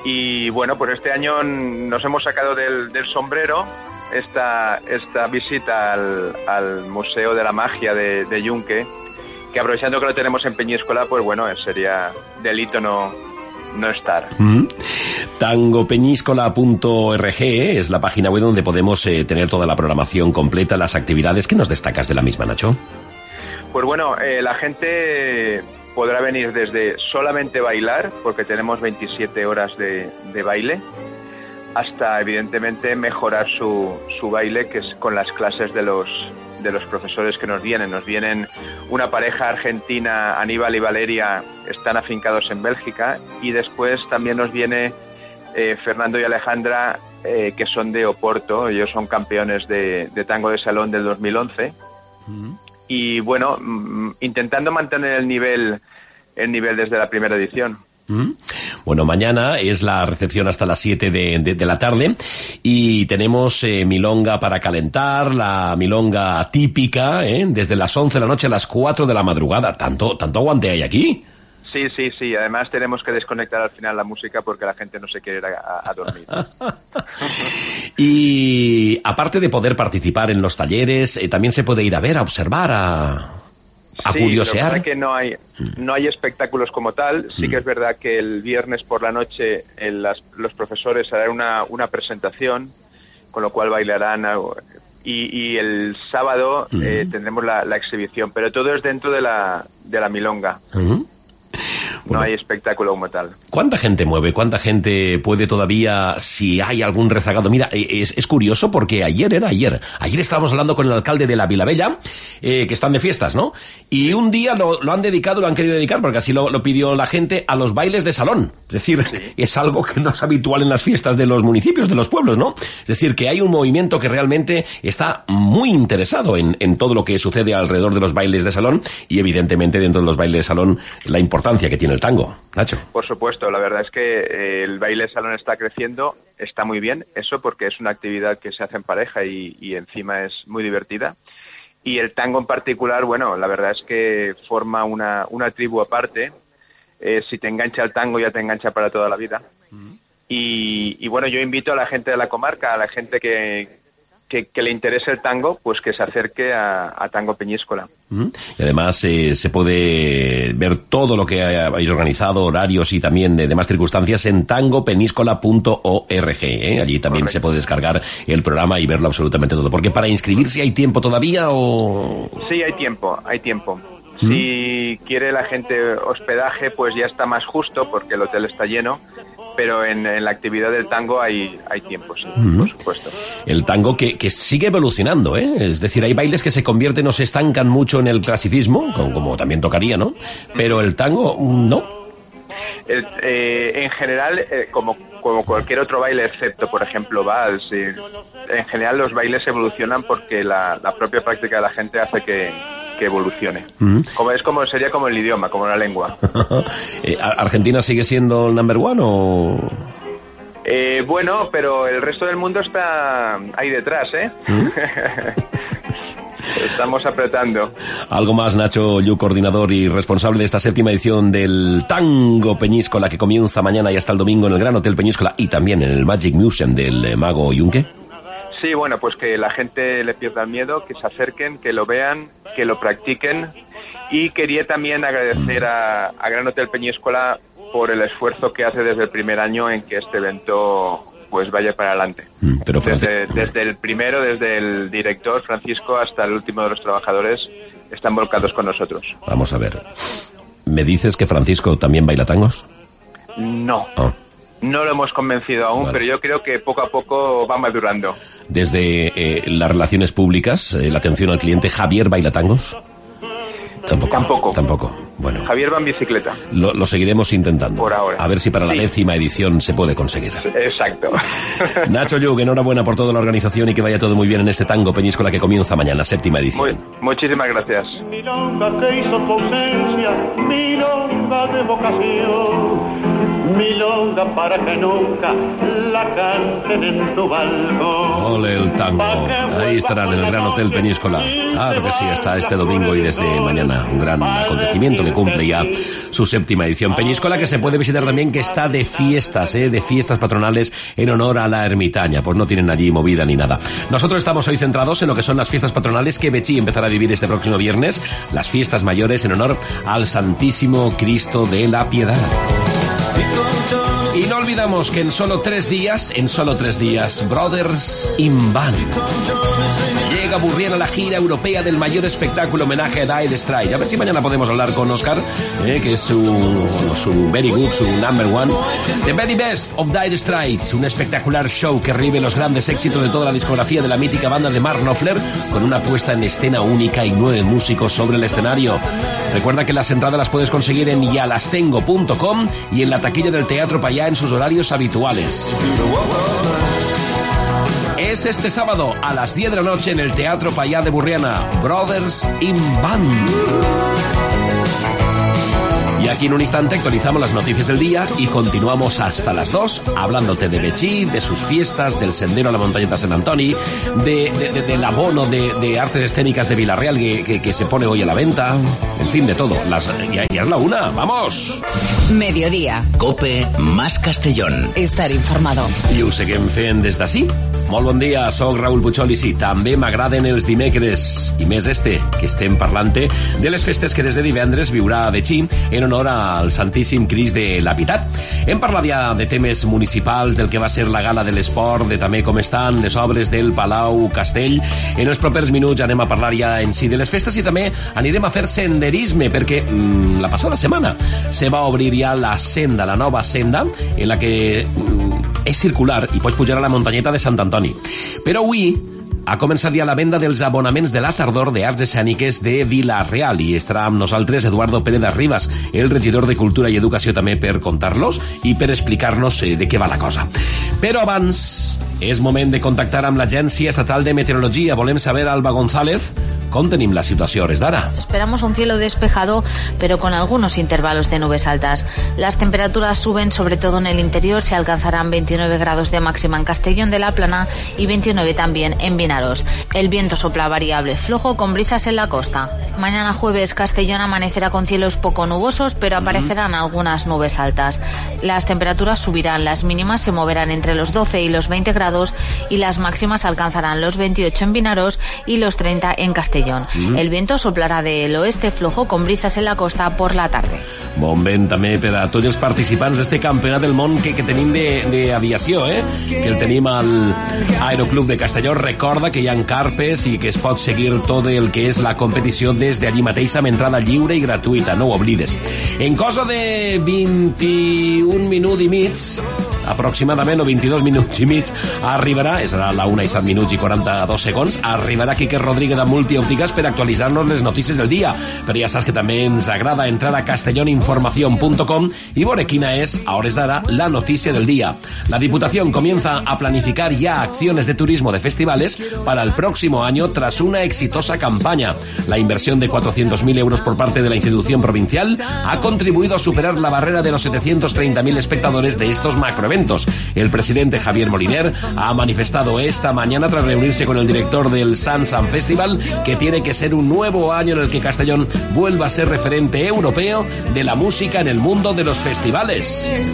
Y bueno, pues este año nos hemos sacado del sombrero esta visita al Museo de la Magia de Yunque, que aprovechando que lo tenemos en Peñíscola, pues bueno, sería delito no estar. Tangopeñíscola.org es la página web donde podemos tener toda la programación completa, las actividades. ¿Qué nos destacas de la misma, Nacho? Pues bueno, la gente podrá venir desde solamente bailar, porque tenemos 27 horas de baile, hasta evidentemente mejorar su baile, que es con las clases de los profesores que nos vienen. Nos vienen una pareja argentina, Aníbal y Valeria, están afincados en Bélgica, y después también nos viene Fernando y Alejandra, que son de Oporto. Ellos son campeones de tango de salón del 2011. Y bueno, intentando mantener el nivel desde la primera edición. Bueno, mañana es la recepción hasta las 7 de la tarde y tenemos milonga para calentar, la milonga típica, desde las 11 de la noche a las 4 de la madrugada. ¿Tanto aguante hay aquí? Sí. Además tenemos que desconectar al final la música porque la gente no se quiere ir a dormir. Y aparte de poder participar en los talleres, también se puede ir a ver, a observar, a curiosear. Sí, que no hay espectáculos como tal. Sí que es verdad que el viernes por la noche los profesores harán una presentación, con lo cual bailarán, y el sábado tendremos la exhibición, pero todo es dentro de la milonga. No hay espectáculo como tal. ¿Cuánta gente mueve? ¿Cuánta gente puede todavía, si hay algún rezagado? Mira, es curioso porque ayer estábamos hablando con el alcalde de la Vilabella, que están de fiestas, ¿no? Y un día lo han querido dedicar, porque así lo pidió la gente, a los bailes de salón. Es decir, es algo que no es habitual en las fiestas de los municipios, de los pueblos, ¿no? Es decir, que hay un movimiento que realmente está muy interesado en todo lo que sucede alrededor de los bailes de salón, y evidentemente dentro de los bailes de salón la importancia que tiene el tango. Nacho. Por supuesto, la verdad es que el baile de salón está creciendo, está muy bien eso, porque es una actividad que se hace en pareja y encima es muy divertida. Y el tango en particular, bueno, la verdad es que forma una tribu aparte. Si te engancha el tango, ya te engancha para toda la vida. Y bueno, yo invito a la gente de la comarca, a la gente que le interese el tango, pues que se acerque a Tango Peñíscola. Y además se puede ver todo lo que habéis organizado, horarios y también demás circunstancias en tangopeniscola.org. Allí también Correcto. Se puede descargar el programa y verlo absolutamente todo. Porque para inscribirse hay tiempo todavía o... Sí, hay tiempo. Si quiere la gente hospedaje, pues ya está más justo porque el hotel está lleno. Pero en la actividad del tango hay tiempo, sí, por supuesto. El tango que sigue evolucionando, ¿eh? Es decir, hay bailes que se convierten o se estancan mucho en el clasicismo, como también tocaría, ¿no? Pero el tango, no. En general, como cualquier otro baile, excepto, por ejemplo, vals, en general los bailes evolucionan porque la propia práctica de la gente hace que evolucione. Sería como el idioma, como la lengua. ¿Argentina sigue siendo el number one o...? Bueno, pero el resto del mundo está ahí detrás, ¿eh? Estamos apretando. Algo más, Nacho Lluch, coordinador y responsable de esta 7ª edición del Tango Peñíscola, que comienza mañana y hasta el domingo en el Gran Hotel Peñíscola y también en el Magic Museum del Mago Yunque. Sí, bueno, pues que la gente le pierda el miedo, que se acerquen, que lo vean, que lo practiquen. Y quería también agradecer a Gran Hotel Peñíscola por el esfuerzo que hace desde el primer año en que este evento pues vaya para adelante. Pero desde el primero, desde el director Francisco hasta el último de los trabajadores, están volcados con nosotros. Vamos a ver. ¿Me dices que Francisco también baila tangos? No. No lo hemos convencido aún, pero yo creo que poco a poco va madurando. Desde las relaciones públicas, la atención al cliente, ¿Javier baila tangos? Tampoco. Bueno. Javier va en bicicleta. Lo seguiremos intentando. Por ahora. A ver si para la 10ª edición se puede conseguir. Exacto. Nacho Lluch, enhorabuena por toda la organización y que vaya todo muy bien en este Tango Peñíscola que comienza mañana, 7ª edición. Muchísimas gracias. Milonga que hizo tu ausencia, milonga de vocación. milonga para que nunca la canten en tu balcón. Ole el tango. Ahí estarán en el Gran Hotel Peñíscola. Claro que sí, hasta este domingo y desde mañana. Un gran acontecimiento que cumple ya su 7ª edición. Peñíscola que se puede visitar también, que está de fiestas patronales en honor a la ermitaña. Pues no tienen allí movida ni nada. Nosotros estamos hoy centrados en lo que son las fiestas patronales que Betxí empezará a vivir este próximo viernes. Las fiestas mayores en honor al Santísimo Cristo de la Piedad. Y no olvidamos que en solo 3 días, Brothers in Band. Llega a Burriana la gira europea del mayor espectáculo homenaje a Dire Straits. A ver si mañana podemos hablar con Oscar, que es su very good, su number one. The Very Best of Dire Straits, un espectacular show que revive los grandes éxitos de toda la discografía de la mítica banda de Mark Knopfler, con una puesta en escena única y 9 músicos sobre el escenario. Recuerda que las entradas las puedes conseguir en yalastengo.com y en la taquilla del Teatro Payá en sus horarios habituales. Es este sábado a las 10 de la noche en el Teatro Payá de Burriana, Brothers in Band. Y aquí en un instante actualizamos las noticias del día y continuamos hasta las 2 hablándote de Betxí, de sus fiestas, del sendero a la montañeta Sant Antoni, del abono de artes escénicas de Villarreal que se pone hoy a la venta, en fin, de todo. Ya es la 1, ¡vamos! Mediodía. COPE más Castellón. Estar informado. I ho seguim fent des d'ací. Molt bon dia, soc Raül Puchol i sí, també m'agraden els dimecres, i més que estem parlant-te de les festes que des de divendres viurà Betxí en honor al Santíssim Crist de la Pietat. Hem parlat ja de temes municipals, del que va ser la gala de l'esport, de també com estan les obres del Palau Castell. En els propers minuts anem a parlar ja en si de les festes i també anirem a fer senderisme, perquè la passada setmana se va obrir ja la senda, la nova senda, en la que és circular i pots pujar a la muntanyeta de Sant Antoni. Però avui ha començat ja la venda dels abonaments de la tardor d'Arts Escèniques de Vila-real i estarà amb nosaltres Eduardo Pérez Rivas, el regidor de Cultura i Educació també per contar-los i per explicar-nos de què va la cosa. Però abans és moment de contactar amb l'Agència Estatal de Meteorologia. Volem saber, Alba González, com tenim la situació a hores d'ara. Esperamos un cielo despejado, pero con algunos intervalos de nubes altas. Las temperaturas suben, sobre todo en el interior. Se alcanzarán 29 grados de máxima en Castellón de la Plana y 29 también en Vinaros. El viento sopla variable, flojo, con brisas en la costa. Mañana jueves, Castellón amanecerá con cielos poco nubosos, pero aparecerán algunas nubes altas. Las temperaturas subirán, las mínimas se moverán entre los 12 y los 20 grados y las máximas alcanzarán los 28 en Vinaros y los 30 en Castellón. El viento soplarà del oeste flojo con brisas en la costa por la tarde. Bon vent també per a tots els participants d'este campionat del món que tenim d'aviació, que el tenim al Aeroclub de Castelló. Recorda que hi ha carpes i que es pot seguir tot el que és la competició des d'allí mateix amb entrada lliure i gratuïta, no ho oblides. En cosa de 21 minuts i mig, aproximadament, o 22 minuts i mig, arribarà, serà la 1 i 7 minuts i 42 segons, arribarà Quique Rodríguez de Multiòptiques per actualitzar-nos les notícies del dia. Però ja saps que també ens agrada entrar a castelloninformacion.com y veure quina es, a hores d'ara, la noticia del día. La Diputación comienza a planificar ya acciones de turismo de festivales para el próximo año tras una exitosa campaña. La inversión de 400.000 euros por parte de la institución provincial ha contribuido a superar la barrera de los 730.000 espectadores de estos macroeventos. El presidente Javier Moliner ha manifestado esta mañana tras reunirse con el director del Sun Festival que tiene que ser un nuevo año en el que Castellón vuelva a ser referente europeo de la música en el mundo de los festivales.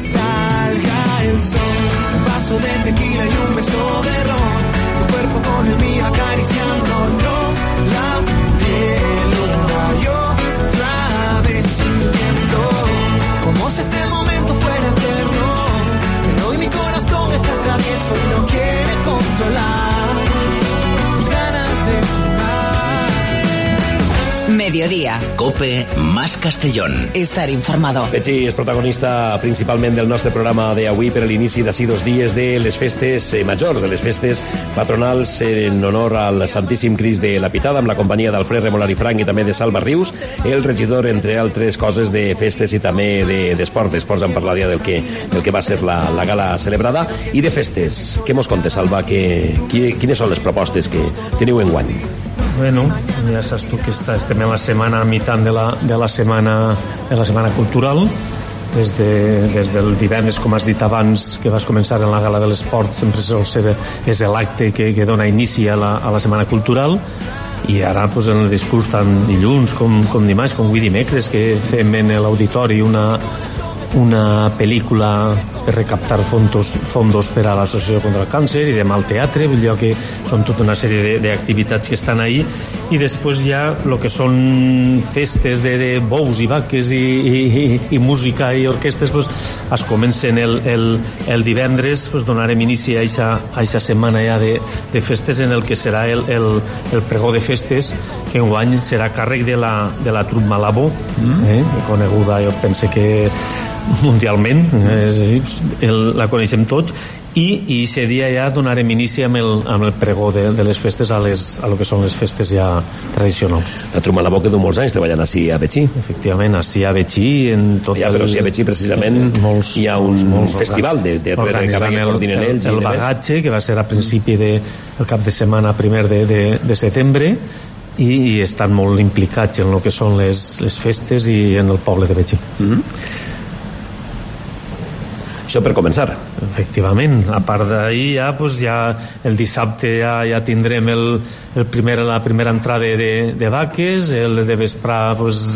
Salga el sol, un vaso de tequila y un beso de ron, tu cuerpo con el mío acariciándonos, la piel una y otra vez sintiendo como si este momento fuera eterno, pero hoy mi corazón está travieso y no quiere controlar tus ganas de Mediodía. COPE más Castellón. Estar informado. Betxí és protagonista principalment del nostre programa d'avui per a l'inici d'ací 2 dies de les festes majors, de les festes patronals en honor al Santíssim Crist de la Pietat, amb la companyia d'Alfred Remolari Frank i també de Salva Rius, el regidor, entre altres coses, de festes i també d'esport. D'esports hem parlat ja del que va ser la gala celebrada. I de festes, què mos contes, Salva? Quines són les propostes que teniu enguany? Bueno, ja saps tu que estem en la setmana, a mitad de la setmana cultural, des del divendres, com has dit abans, que vas començar en la Gala de l'Esport, sempre és l'acte que dona inici a la Setmana Cultural, i ara pues, en el discurs tant dilluns com dimarts, com avui dimecres, que fem en l'auditori una pel·lícula per recaptar fondos per a l'Associació contra el Càncer, i demà al teatre, vull dir que són tota una sèrie d'activitats que estan ahí, i després ja el que són festes de bous i vaques i música i orquestres pues, es comencen el divendres, pues, donarem inici a aquesta setmana ja de festes en el que serà el pregó de festes, que enguany serà a càrrec de la Trup Malabo, coneguda, jo pense que mundialment, la coneixem tots, i aquest dia ja donarem inici amb el pregó de les festes a lo que són les festes ja tradicionals. La Trup Malabo que du molts anys treballant així a Betxí. Efectivament, així a Betxí, però sí a Betxí precisament hi ha un festival de teatre que coordinen ells. El Bagatge, que va ser a principi del cap de setmana primer de setembre, i estan molt implicats en el que són les festes i en el poble de Betxí. Això per començar. Efectivament, a part d'ahir ja el dissabte ja tindrem la primera entrada de vaques, el de vesprar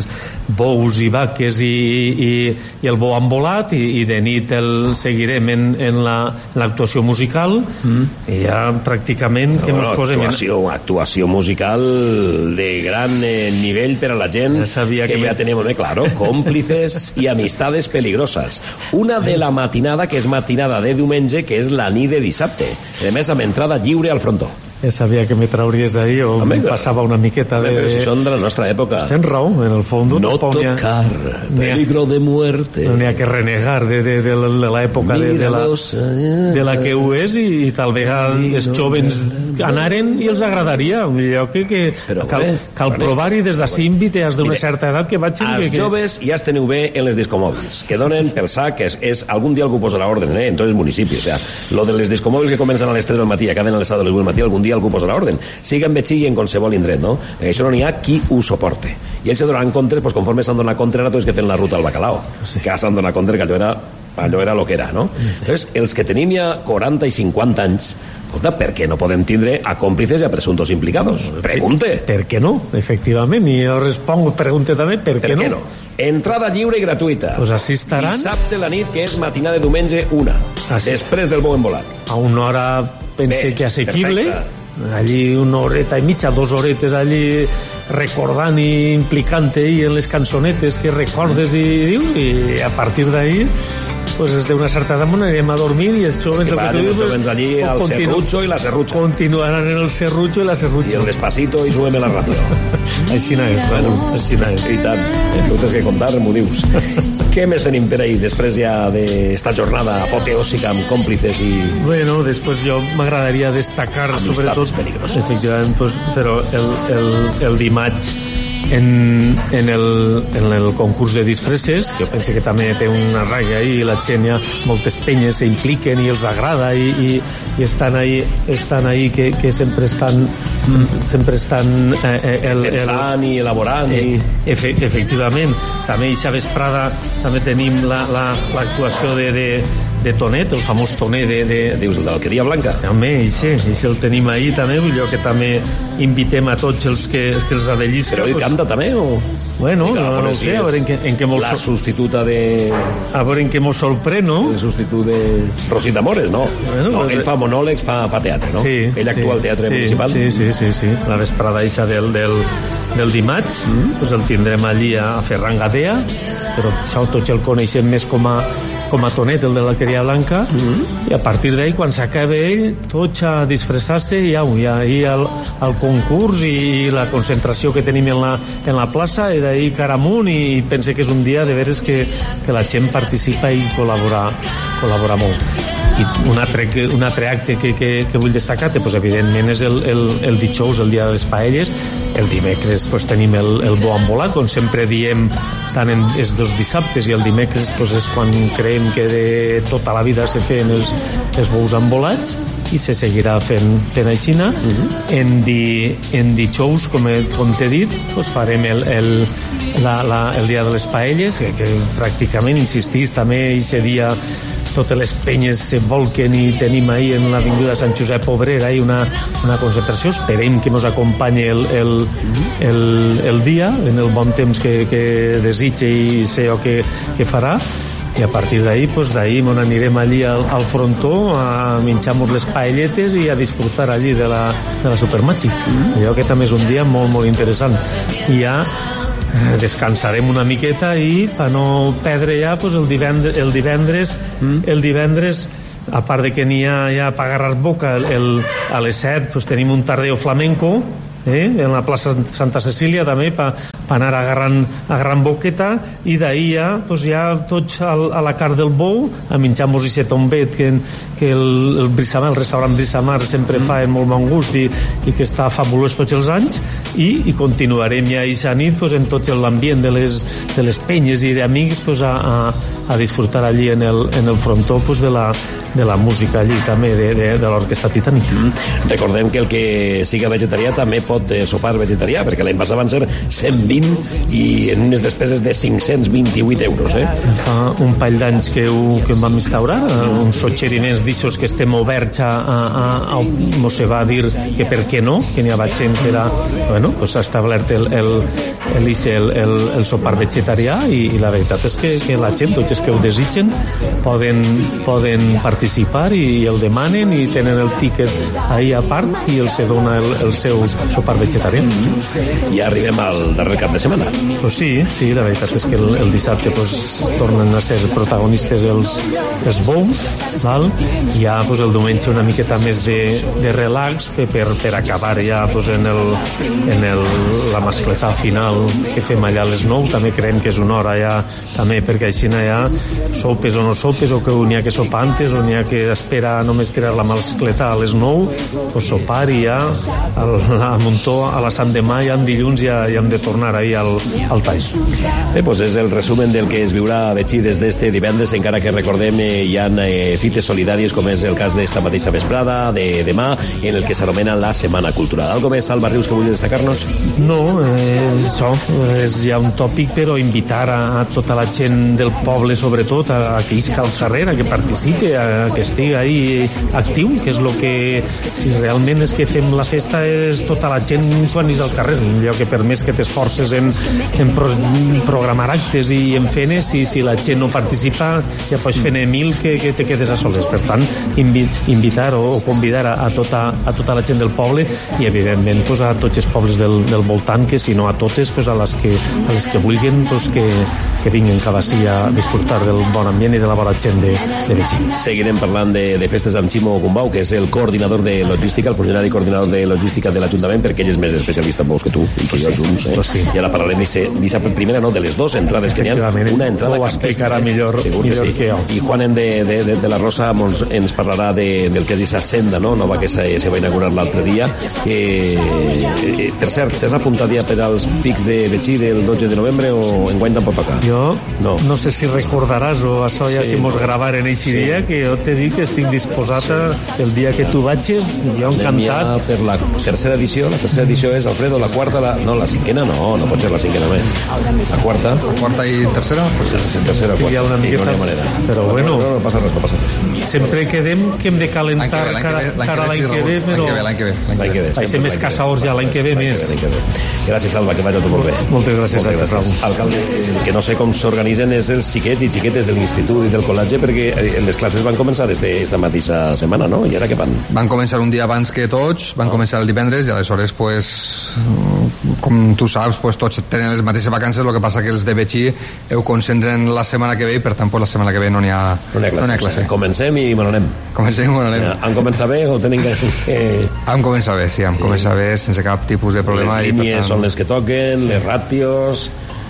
bous i vaques i el bou embolat, i de nit el seguirem en l'actuació musical, i ja pràcticament que ens posem actuació musical de gran nivell per a la gent que ja tenim molt bé claro, còmplices i amistades peligroses. Una de la matinada, que és matinada de diumenge, que és la nit de dissabte, a més amb entrada lliure al frontó. Ja sabia que me trauries ahí o passava una miqueta de... Però si són de la nostra època. Tens raó, en el fons no tocar, peligro de muerte. No n'hi ha que renegar de l'època de la que ho és, i tal vegada els jovens anaren i els agradaria. Jo crec que cal provar-hi des d'ací invites d'una certa edat que vagin... Els joves ja es teniu bé en les discomòbils, que donen pel sac, és algun dia algú posa l'ordre en tots els municipis. O sea, lo de les discomòbils que comencen a les 3 del matí i acaben a les 7 de les 8 del matí, algun dia algú posa l'ordre. Siga en Betxí i en qualsevol indret, no? Això no n'hi ha qui ho suporte. I ells se donaran compte, conforme s'han donat compte, ara tots que fent la ruta al bacalao, que s'han donat compte que allò era el que era, no? Entonces, els que tenim ja 40 i 50 anys, escolta, per què no podem tindre a còmplices i a presumptos implicados? Pregunte. Per què no? Efectivament, i jo responc, pregunte també, per què no? Entrada lliure i gratuïta. Pues així estaran. Dissabte la nit, que és matinada de diumenge 1, després del bou embolat. A una hora pense que assequible. Perfecte. Allí una horeta i mitja, 2 horetes allí recordant i implicant-te en les cançonetes que recordes i dius, i a partir d'ahí pues d'una certa edat anirem a dormir, i els jovens allí al serrutxo i la serrutxa continuaran en el serrutxo i la serrutxa i el despacito i subem la ràdio. Així no és, i tant, tu tens que contar, m'ho dius. Què més tenim per ahir després ja d'esta jornada apoteòsica amb còmplices i... Bueno, després jo m'agradaria destacar sobretot, efectivament, però el dimarts en el concurs de disfresses, que jo penso que també té una ratlla i la gent ja, moltes penyes s'impliquen i els agrada i estan ahí que sempre estan pensant i elaborant efectivament. També a vesprada també tenim l'actuació de Tonet, el famós Tonet dius, el de l'Alqueria Blanca? També, i el tenim ahí també, vull dir que també invitem a tots els que els adellisca. Però ell canta també o...? Bueno, no sé, a veure en què la substituta de... A veure en què mos sorprèn, no? El substitut de Rosita Amores, no? Ell fa monòlegs, fa teatre, no? Ell actua al teatre municipal. Sí. La vesprada eixa del dimarts, pues el tindrem allí a Ferran Gadea, però això tots el coneixem més com a Tonet, el de l'Alqueria Blanca, i a partir d'ahí, quan s'acaba ell, tots a disfressar-se i al concurs i la concentració que tenim en la plaça, i d'ahí cara amunt, i pense que és un dia de veres que la gent participa i col·labora molt. I un altre acte que vull destacar, pues, evidentment és el dijous, el dia de les paelles. El dimecres pues, tenim el bo embolat, com sempre diem, tant els dos dissabtes, i el dimecres pues, és quan creiem que de tota la vida se feien els bous embolats, i se seguirà fent aixina. En dijous, com t'he dit, pues farem el dia de les paelles, que pràcticament, insistís, també aquest dia totes les penyes se volquen i tenim ahir en l'avinguda Sant Josep Obrera una concentració. Esperem que ens acompanyi el dia en el bon temps que desitja i sé jo que farà, i a partir d'ahir on anirem allí al frontó a menjar-nos les paelletes i a disfrutar allí de la Supermàgic. Allò que també és un dia molt, molt interessant. I ja descansarem una miqueta i per no perdre ja el divendres, a part de que n'hi ha ja per agarrar boca a les 7 tenim un tardeo flamenco en la plaça Santa Cecília també per anar agarrant boqueta, i d'ahir ja tots a la carn del bou a menjar-nos aquest tombet que el restaurant Brisamar sempre fa en molt bon gust i que està fabulós tots els anys, i continuarem ja aquesta nit en tot l'ambient de les penyes i d'amics a disfrutar allí en el frontó de la música allí també de l'Orquestra Titanic. Recordem que el que siga vegetarià també pot sopar vegetarià, perquè l'any passat van ser 120 i en unes despeses de 528 euros. Fa un parell d'anys que em vam instaurar uns suggeriments d'aixòs que estem oberts no se va dir que per què no, que n'hi ha gent que s'ha establert el sopar vegetarià, i la veritat és que la gent, tots els que ho desitgen, poden participar i el demanen i tenen el tíquet ahir a part i els dona el seu sopar vegetarià. I arribem al darrer cap de setmana. Pues sí, la veritat és que el dissabte tornen a ser protagonistes els bous, val? I ja el diumenge una miqueta més de relax per acabar ja en la mascletà final que fem allà a les 9. També creiem que és una hora ja també, perquè així ja sopes o no sopes, o que n'hi ha que sopar antes o n'hi ha que esperar només tirar la mascletà a les 9, sopar i ja a Montó a la Sant Demà ja en dilluns ja hem de tornar ahir al tall. Bé, és el resumen del que es viurà a Betxí des d'este divendres, encara que recordem hi ha fites solidàries, com és el cas d'esta mateixa vesprada de demà, en el que s'anomena la Setmana Cultural. Algo més, Alba Rius, que vull destacar-nos? No, això és ja un tòpic, però invitar a tota la gent del poble, sobretot a que isca al carrer, a que participi, a que estigui ahí actiu, que és el que, si realment és que fem la festa, és tota la gent quan és al carrer, allò que per més que t'esforces en programar actes i en feines, si la gent no participa ja pots fer 1.000 que te quedes a soles. Per tant, invitar o convidar a tota la gent del poble i evidentment a tots els pobles del voltant, que si no a totes, a les que vulguin que vinguin cap ací a disfrutar del bon ambient i de la bona gent de Betxí. Seguirem parlant de festes amb Ximo Gumbau, que és el coordinador de logística, el funcionari coordinador de logística de l'Ajuntament, perquè ell és més especialista en bous que tu i que jo junts. I ara parlarem dissabte primera, no, de les dues entrades que hi ha. Una entrada ho explicarà millor que jo. I Juan de la Rosa ens parlarà del que és aquesta senda nova que se va inaugurar l'altre dia. Per cert, t'has apuntat ja per als pics de Betxí del 12 de novembre o enguany tampoc toca? Jo no sé si recordaràs o això ja si mos gravaren aquest dia, que jo t'he dit que estic disposat el dia que tu vagis, jo encantat. Per la tercera edició és, Alfredo, la quarta, la cinquena no pot ser la cinquena més. La quarta i tercera? Tercera, quarta. Hi ha una miqueta, però bueno. No passa res. Sempre quedem que hem de calentar cara l'any que ve, però... L'any que ve. Vaig ser més caçadors ja l'any que ve més. Gràcies, Alba, que vagi tot molt bé. Moltes gràcies a tu. Alcalde, que no sé com s'organitzen és els xiquets i xiquetes de l'institut i del col·legi, perquè les classes van començar esta mateixa setmana, no? I ara què van? Van començar un dia abans que tots, van començar el divendres, i aleshores, com tu saps, tots tenen les mateixes vacances, el que passa que els de Betxí ho concentren la setmana que ve, i per tant la setmana que ve no n'hi ha classe. Comencem i me n'anem. Han començat bé o tenim que... Han començat bé, sí, sense cap tipus de problema. Les línies són les que toquen, les ràtios...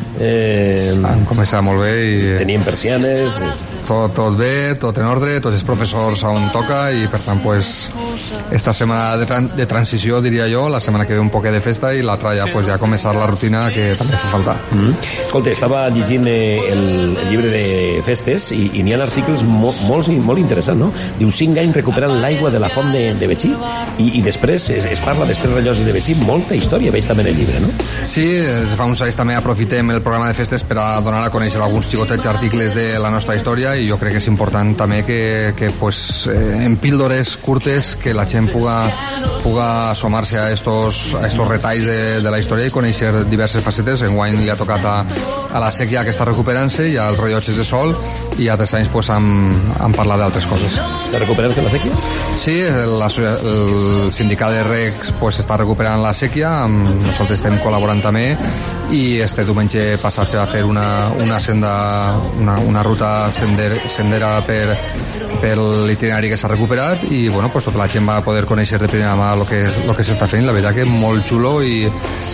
Han començat molt bé i... Tenien persianes... Tot bé, tot en ordre, tots els professors on toca, i per tant esta setmana de transició, diria jo, la setmana que ve un poquet de festa i l'altra ja començar la rutina, que també fa falta. Escolta, estava llegint el llibre de festes i n'hi ha articles molt interessants, no? Diu 5 anys recuperant l'aigua de la font de Betxí i després es parla dels 3 rellotges de Betxí, molta història veig també en el llibre, no? Sí, fa uns anys també aprofitem el programa de festes per a donar a conèixer alguns xicotets articles de la nostra història i jo crec que és important també que pues, en píldores curtes que la gent puga assomar-se a estos retalls de la història i conèixer diverses facetes. Enguany li ha tocat a la sèquia que està recuperant-se i als rellotges de sol i altres anys pues, han parlat d'altres coses. Està recuperant-se la sèquia? Sí, el sindicat de recs pues, està recuperant la sèquia, nosaltres estem col·laborant també i este diumenge passat se va fer una ruta sendera per l'itinerari que s'ha recuperat i bueno, pues, tota la gent va poder conèixer de primera mà el que s'està fent, la veritat que molt xulo i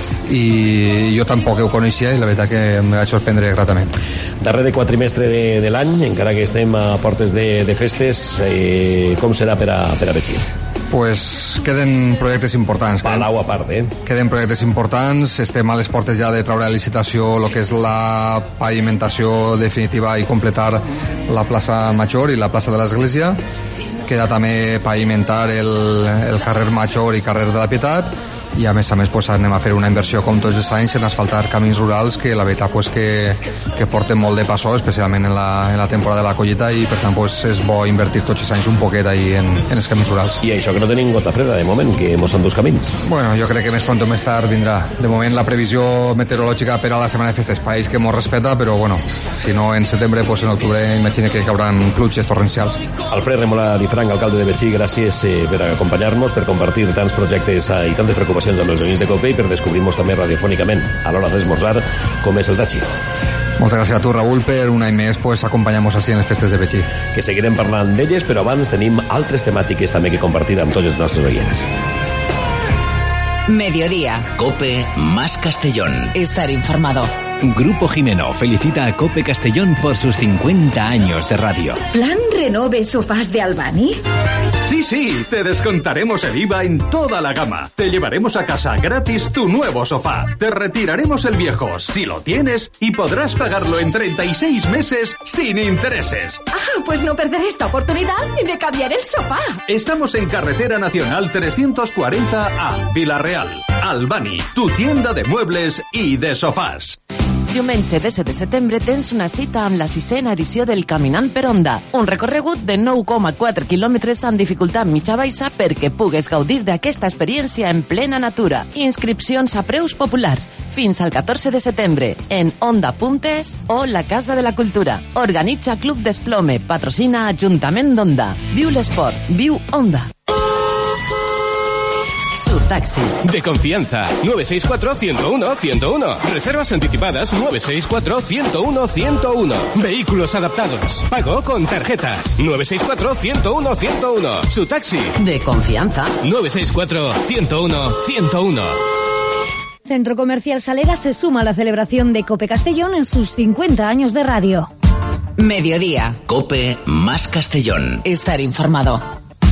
jo tampoc ho coneixia i la veritat que em va sorprendre gratament. Darrer quatrimestre de l'any, encara que estem a portes de festes, com serà per a Betxí? Pues queden projectes importants. Palau a part, Queden projectes importants, estem a les portes ja de treure a licitació el que és la pavimentació definitiva i completar la plaça Major i la plaça de l'Església. Queda també pavimentar el carrer Major i carrer de la Pietat i a més pues, anem a fer una inversió com tots els anys en asfaltar camins rurals que la veritat pues, que porten molt de passó, especialment en la temporada de la collita i per tant pues, és bo invertir tots els anys un poquet ahí en els camins rurals. I això que no tenim gota freda de moment, que mos han dos camins. Bueno, jo crec que més pront o més tard vindrà. De moment la previsió meteorològica per a la setmana de festes pareix que mos respeta, però bueno, si no en setembre, pues, en octubre imagina que cauran pluges torrencials. Alfred Remola Difranc, alcalde de Betxí, gràcies per acompanyar-nos, per compartir tants projectes i tantes preocupacions amb els veïns de COPE i per descobrir-nos també radiofònicament a l'hora d'esmorzar com és el Tachi. Moltes gràcies a tu, Raúl, per un any més pues, acompanyar-nos així en les festes de Betxí. Que seguirem parlant d'elles, però abans tenim altres temàtiques també que compartir amb tots els nostres oients. Mediodía. COPE más Castellón. Estar informado. Grupo Jimeno felicita a COPE Castellón por sus 50 años de radio. ¿Plan renove sofás de Albani? Sí, te descontaremos el IVA en toda la gama. Te llevaremos a casa gratis tu nuevo sofá. Te retiraremos el viejo, si lo tienes, y podrás pagarlo en 36 meses sin intereses. Pues no perderé esta oportunidad de cambiar el sofá. Estamos en Carretera Nacional 340A, Vila-real. Albani, tu tienda de muebles i de sofàs. Diumenge 17 de setembre tens una cita amb la 6a edició del Caminant per Onda, un recorregut de 9,4 quilòmetres amb dificultat mitja-baixa perquè pugues gaudir d'aquesta experiència en plena natura. Inscripcions a preus populars fins al 14 de setembre en onda.es o la Casa de la Cultura. Organitza Club Desplome, patrocina Ajuntament d'Onda. Viu l'esport, viu Onda. Taxi. De confianza. 964-101-101. Reservas anticipadas 964-101-101. Vehículos adaptados. Pago con tarjetas. 964-101-101. Su taxi. De confianza. 964-101-101. Centro Comercial Salera se suma a la celebración de COPE Castellón en sus 50 años de radio. Mediodía. COPE más Castellón. Estar informado.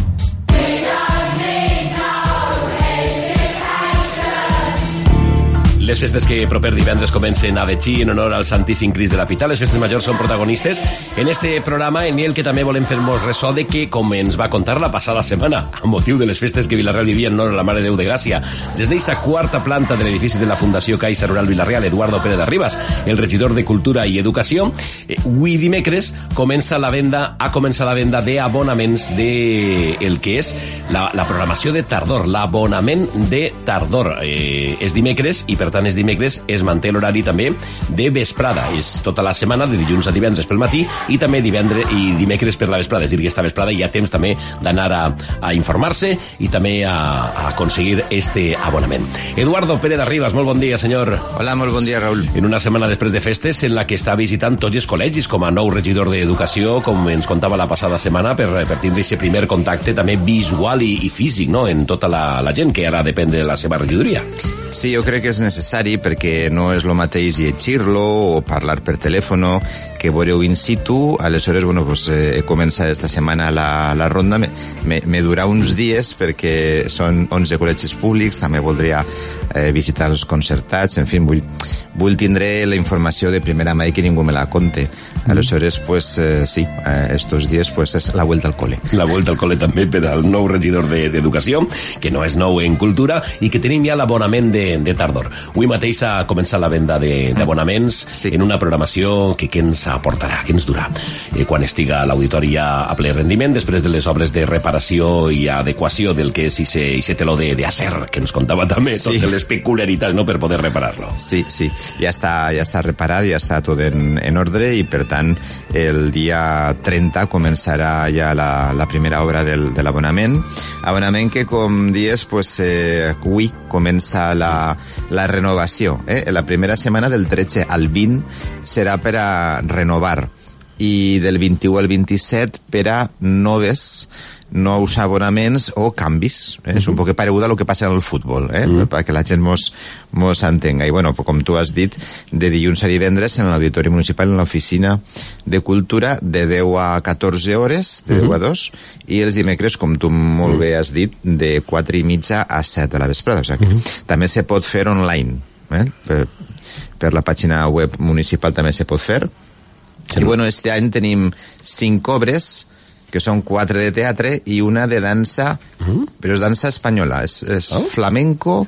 Les festes que proper divendres comencen a Betxí en honor al Santíssim Crist de la Pita. Les festes majors són protagonistes en este programa en el que també volem fer-nos ressò de que, com ens va contar la passada setmana, a motiu de les festes que Vila-real vivia en honor a la Mare de Déu de Gràcia, des d'eixa quarta planta de l'edifici de la Fundació Caixa Rural Vila-real, Eduardo Pérez de Ribas, el regidor de Cultura i Educació, avui dimecres ha començat la venda d'abonaments de el que és la programació de tardor, l'abonament de tardor. És dimecres i, per tant, és dimecres, es manté l'horari també de vesprada. És tota la setmana, de dilluns a divendres pel matí i també divendres i dimecres per la vesprada. És dir, que esta vesprada hi ha temps també d'anar a informar-se i també a aconseguir este abonament. Eduardo Pérez de Ribas, molt bon dia, senyor. Hola, molt bon dia, Raúl. En una setmana després de festes en la que està visitant tots els col·legis com a nou regidor d'Educació, com ens contava la passada setmana, per tindre aquest primer contacte també visual i físic, no?, en tota la gent que ara depèn de la seva regidoria. Sí, jo crec que és necessari perquè no és el mateix llegir-lo o parlar per telèfon que veureu in situ. Aleshores, bueno, pues, he començat esta setmana la ronda. Me durarà uns dies perquè són 11 col·legis públics, també voldria visitar els concertats, en fi, vull tindre la informació de primera mà i que ningú me la conte. Aleshores, pues, sí, estos dies pues, és la vuelta al cole. La vuelta al cole també per al nou regidor d'Educació, que no és nou en cultura, i que tenim ja l'abonament de tardor. Avui mateix ha començat la venda d'abonaments en una programació que ens aportarà, que ens durà. Quan estiga l'auditori ja a ple rendiment, després de les obres de reparació i adequació del que és ese teló d'acer, que ens contava també totes les peculiaritats, no?, per poder reparar-lo. Sí, ja està reparat, ja està tot en ordre, i per tant el dia 30 començarà ja la primera obra de l'abonament que, com dies, pues, avui comença la renovació. La primera setmana del 13 al 20 serà per a renovar, i del 21 al 27 per a nous abonaments o canvis. És un poc paregut a lo que passa en el futbol, perquè la gent mos entenga. I, bueno, com tu has dit, de dilluns a divendres en l'Auditori Municipal, en l'Oficina de Cultura, de 10 a 14 hores, de 10 a 2, i els dimecres, com tu molt bé has dit, de 4 i mitja a 7 de la vesprada. O sigui, també se pot fer online. Per la pàgina web municipal també se pot fer. I, bueno, este any tenim 5 obres, que són 4 de teatre i una de dansa, però és dansa espanyola, és flamenco,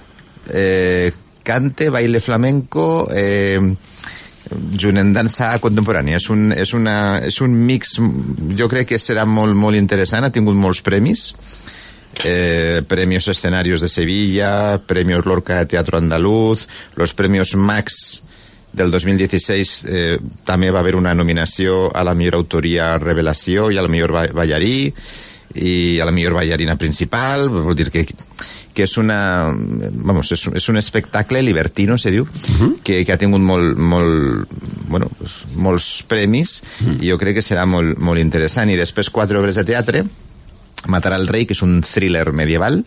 cante, baile flamenco, junt en dansa contemporània. És un mix, jo crec que serà molt, molt interessant, ha tingut molts premis, premios escenarios de Sevilla, premios Lorca de Teatro Andaluz, los premios Max del 2016 també va haver una nominació a la millor autoria revelació i a la millor ballarí i a la millor ballarina principal. Vol dir que és és un espectacle libertino, se diu, que ha tingut molts premis, i jo crec que serà molt interessant. I després 4 obres de teatre. Matar al rei, que és un thriller medieval.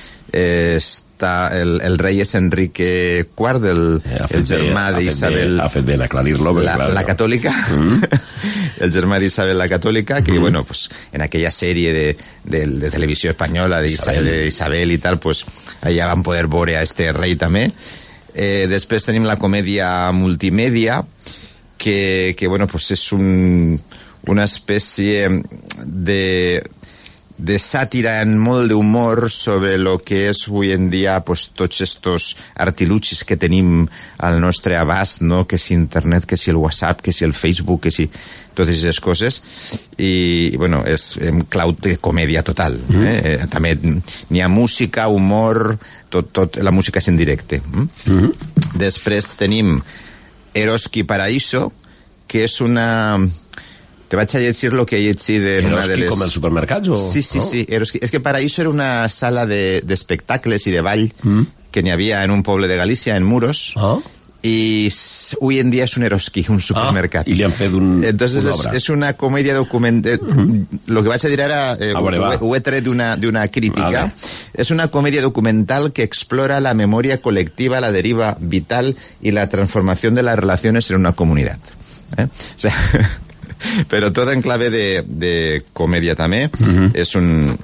El rei és Enrique IV, el germà d'Isabel, ha fet bé aclarir-lo, la catòlica, el germà d'Isabel la catòlica, que, bueno, pues, en aquella sèrie de televisió espanyola d'Isabel i tal, pues, allà van poder veure a este rei també. Després tenim la comèdia multimèdia, que bueno, pues, és una espècie de sàtira en molt d'humor sobre lo que és avui en dia, pues, tots estos artiluchis que tenim al nostre abast, no? Que si internet, que si el WhatsApp, que si el Facebook, que si totes aquestes coses, i bueno, és en clau de comèdia total. També n'hi ha música, humor, tot la música és en directe. Després tenim Eroski Paraíso, que és una... Te vaig a llegir lo que he llegit en una de les... com els supermercats? O... Sí. És que Paraíso era una sala d'espectacles i de ball que n'hi havia en un poble de Galícia, en Muros, i avui en dia és un Eroski, un supermercat. I li han fet Entonces és una comèdia documental. Lo que vaig a dir ara ho he tret d'una crítica. És una comèdia documental que explora la memòria col·lectiva, la deriva vital i la transformació de les relacions en una comunitat. O sea... Però tot en clave de comèdia també. És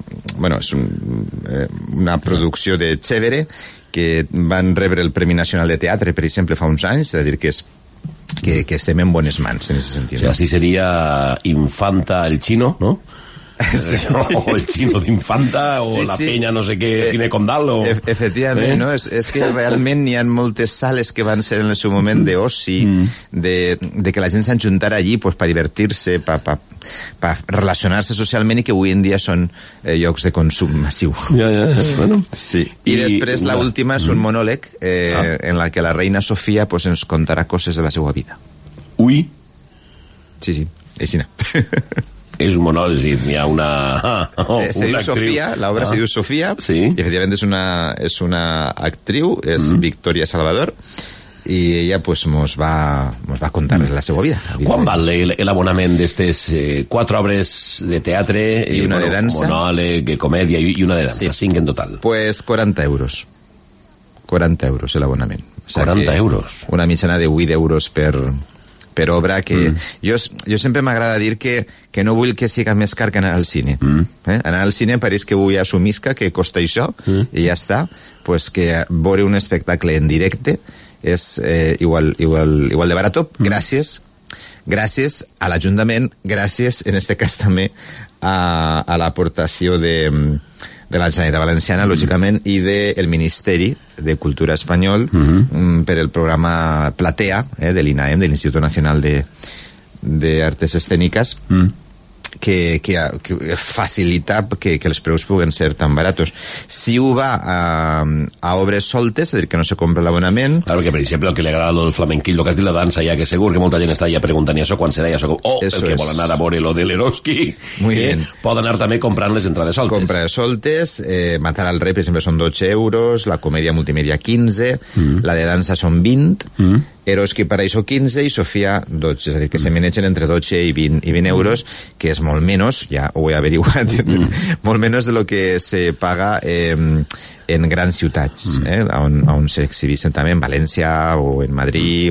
una producció de Chévere, que van rebre el Premi Nacional de Teatre, per exemple, fa uns anys, és a dir, que estem en bones mans, en aquest sentit. O sigui, així seria Infanta el Chino, no? Sí. O el Chino d'Infanta, o la Peña no sé què, Cine Condal, o... Efectivament, no? És que realment hi ha moltes sales que van ser en el seu moment d'oci, de que la gent s'enjuntara allí pues, per divertir-se, per relacionar-se socialment, i que avui en dia són llocs de consum massiu. Bueno. Sí. I després l'última és un monòleg en la que la reina Sofia pues, ens contarà coses de la seva vida. Ui? Sí, així no. És un monòleg, n'hi ha una se diu Sofia, l'obra se diu Sofia, i efectivament és una actriu, és Victoria Salvador, i ella pues, mos va contar la seva vida. Quan val l'abonament d'estes 4 obres de teatre i una de dansa, monòleg, comèdia i una de dansa, 5 en total? Pues 40 euros. 40 euros l'abonament. 40 euros? Una mitjana de 8 euros per per obra, que jo sempre m'agrada dir que no vull que siga més car que anar al cine. Anar al cine pareix que vull assumisca que costa això, i ja està, pues que veure un espectacle en directe és igual de barató, gràcies a l'Ajuntament, gràcies, en este cas també, a l'aportació de la Generalitat Valenciana, lògicament, i del Ministeri de Cultura espanyol per el programa Platea, de l'INAEM, de l'Institut Nacional de Artes Escèniques, que facilita que els preus puguen ser tan baratos. Si ho va a obres soltes, és a dir, que no se compra l'abonament... Claro, que per exemple, el que li agrada lo del flamenquil, lo que has dit la dansa, ja que segur que molta gent està ja preguntant això, quan serà això, o el que vol anar a veure lo de l'Eroski, pot anar també comprant les entrades soltes. Comprades soltes, Matar al rei, per exemple, són 12 euros, la comèdia multimèdia 15, la de dansa són 20, Eroski Paraíso 15 i Sofia 12, és a dir, que se manegen entre 12 i 20 euros, que és molt menys, ja ho he averiguat, molt menys de lo que se paga en grans ciutats, on s'exhibeixen també, en València o en Madrid,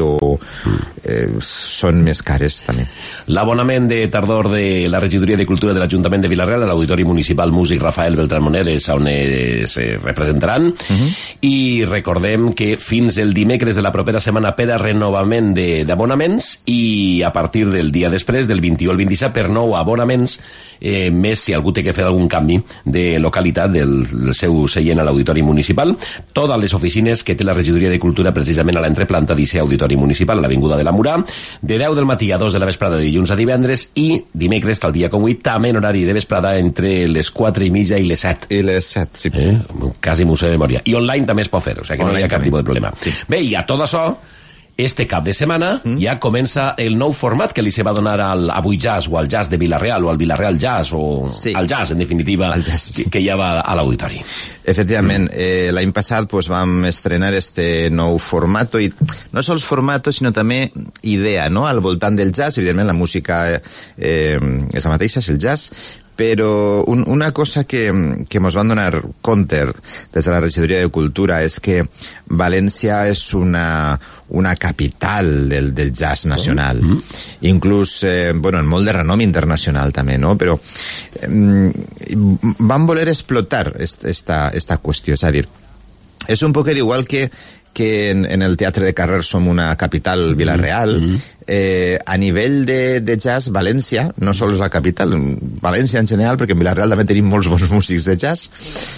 són més cares també. L'abonament de tardor de la Regidoria de Cultura de l'Ajuntament de Vila-real a l'Auditori Municipal Músic Rafael Beltrán Moner és on es representaran, i recordem que fins el dimecres de la propera setmana per a renovament d'abonaments, i a partir del dia després, del 21 al 27, per nou abonaments, més si algú té que fer algun canvi de localitat del seu seient a l'Auditori Municipal. Totes les oficines que té la Regidoria de Cultura precisament a l'entreplanta d'Ice Auditori Municipal, a l'Avinguda de la Murà, de 10 del matí a 2 de la vesprada de dilluns a divendres, i dimecres, tal dia com avui, també en horari de vesprada entre les 4:30 i les 7. I les 7, sí. Quasi m'ho sé de memòria. I online també es pot fer, o sigui que no hi ha cap tipus de problema. Bé, i a tot això, este cap de setmana ja comença el nou format que li se va donar al Avui Jazz, o al Jazz de Vila-real, o al Vila-real Jazz, o al Jazz, en definitiva, que ja va a l'auditori. Efectivament, l'any passat vam estrenar este nou format, i no sols format, sinó també idea, no?, al voltant del jazz. Evidentment, la música és la mateixa, és el jazz, però una cosa que ens van donar compte des de la Regidoria de Cultura és que València és una capital del jazz nacional, inclús en molt de renom internacional també, no? Però van voler explotar esta qüestió, és a dir, és un poquet igual que en el Teatre de Carrer som una capital Vila-real, a nivell de jazz, València, no sols la capital, València en general, perquè en Vila-real també tenim molts bons músics de jazz,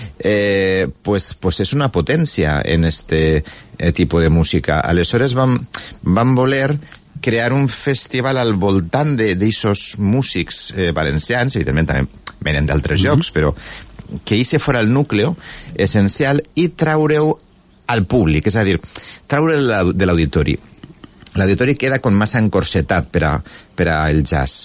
pues és una potència en este tipus de música. Aleshores vam voler crear un festival al voltant d'eixos músics valencians, evidentment també venen d'altres llocs, però que eixe fora el nucli essencial, i traure-ho al públic, és a dir, traure'l de l'auditori. L'auditori queda com massa encorsetat per al jazz.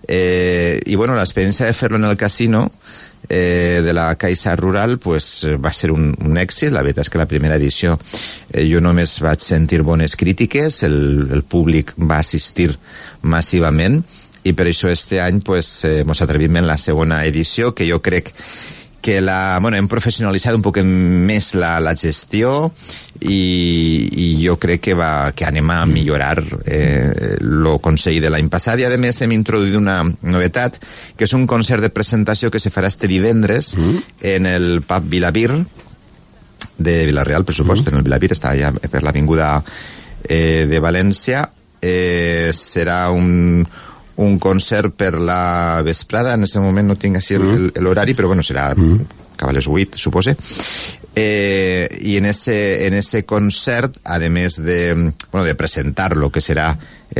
I l'experiència de fer-lo en el casino de la Caixa Rural va ser un èxit. La veritat és que la primera edició jo només vaig sentir bones crítiques, el públic va assistir massivament, i per això este any mos atrevim en la segona edició, que jo crec que hem professionalitzat un poc més la gestió, i jo crec que anem a millorar el consell de l'any passat, i a més hem introduït una novetat, que és un concert de presentació que se farà este divendres en el pub Vilavir de Vila-real, per supost, en el Vilavir, està allà per l'Avinguda de València. Serà un concert per la vesprada, en aquest moment no tinc així l'horari, però serà cap a les 8, supose. I en ese concert, a més de presentar lo que serà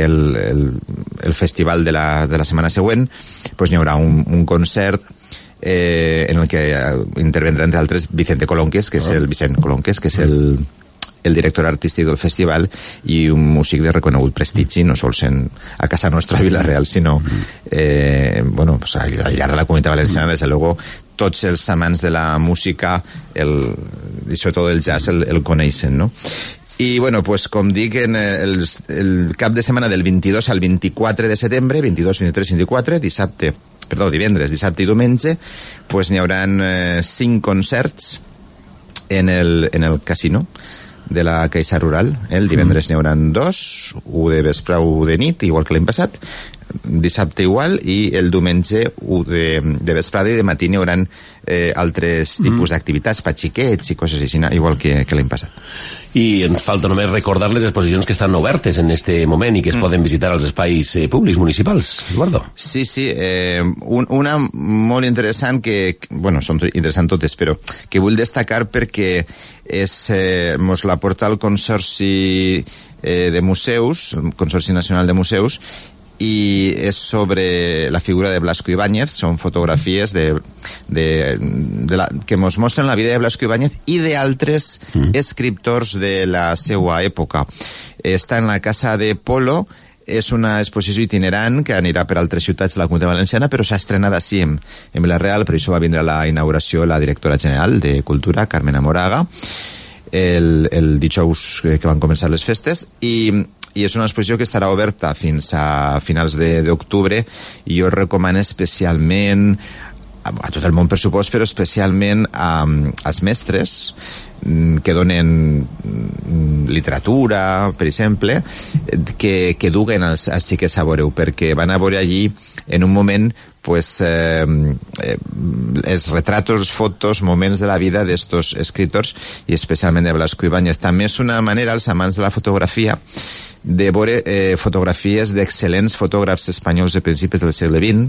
el festival de la setmana següent, n'hi haurà un concert en el que intervendrà, entre altres, Vicent Colonques, que és el director artístic del festival, i un músic de reconegut prestigi, no sols a casa nostra a Vila-real, sinó al llarg de la comunitat valenciana. Des de luego, tots els amants de la música, i sobretot el jazz, el coneixen, no? I, com dic, en el cap de setmana del 22 al 24 de setembre, 22, 23, 24, divendres, dissabte i diumenge, n'hi haurà 5 concerts en el casino de la Caixa Rural. El divendres n'hi haurà 2, un de vespre, un de nit, igual que l'any passat, dissabte igual, i el diumenge de vesprada i de matí n'hi haurà altres tipus d'activitats per xiquets i coses així, igual que l'any passat. I ens falta només recordar les exposicions que estan obertes en este moment i que es poden visitar als espais públics municipals, Eduardo. Sí, una molt interessant que, bueno, són interessants totes, però que vull destacar perquè mos la porta el Consorci de Museus, el Consorci Nacional de Museus, i és sobre la figura de Blasco Ibáñez. Són fotografies que ens mostren la vida de Blasco Ibáñez i d'altres escriptors de la seva època. Està en la Casa de Polo, és una exposició itinerant que anirà per altres ciutats de la Comunitat Valenciana, però s'ha estrenat així en Vila-real, per això va vindre a la inauguració la directora general de Cultura, Carmen Amoraga, el dijous que van començar les festes, i és una exposició que estarà oberta fins a finals d'octubre, i jo recomano especialment a tot el món, per supost, però especialment als mestres que donen literatura, per exemple, que duguen els xiquets a veure-ho, perquè van a veure allí en un moment els retratos, fotos, moments de la vida d'estos escritors, i especialment de Blasco Ibáñez. També és una manera, als amants de la fotografia, de veure fotografies d'excel·lents fotògrafs espanyols de principis del segle XX,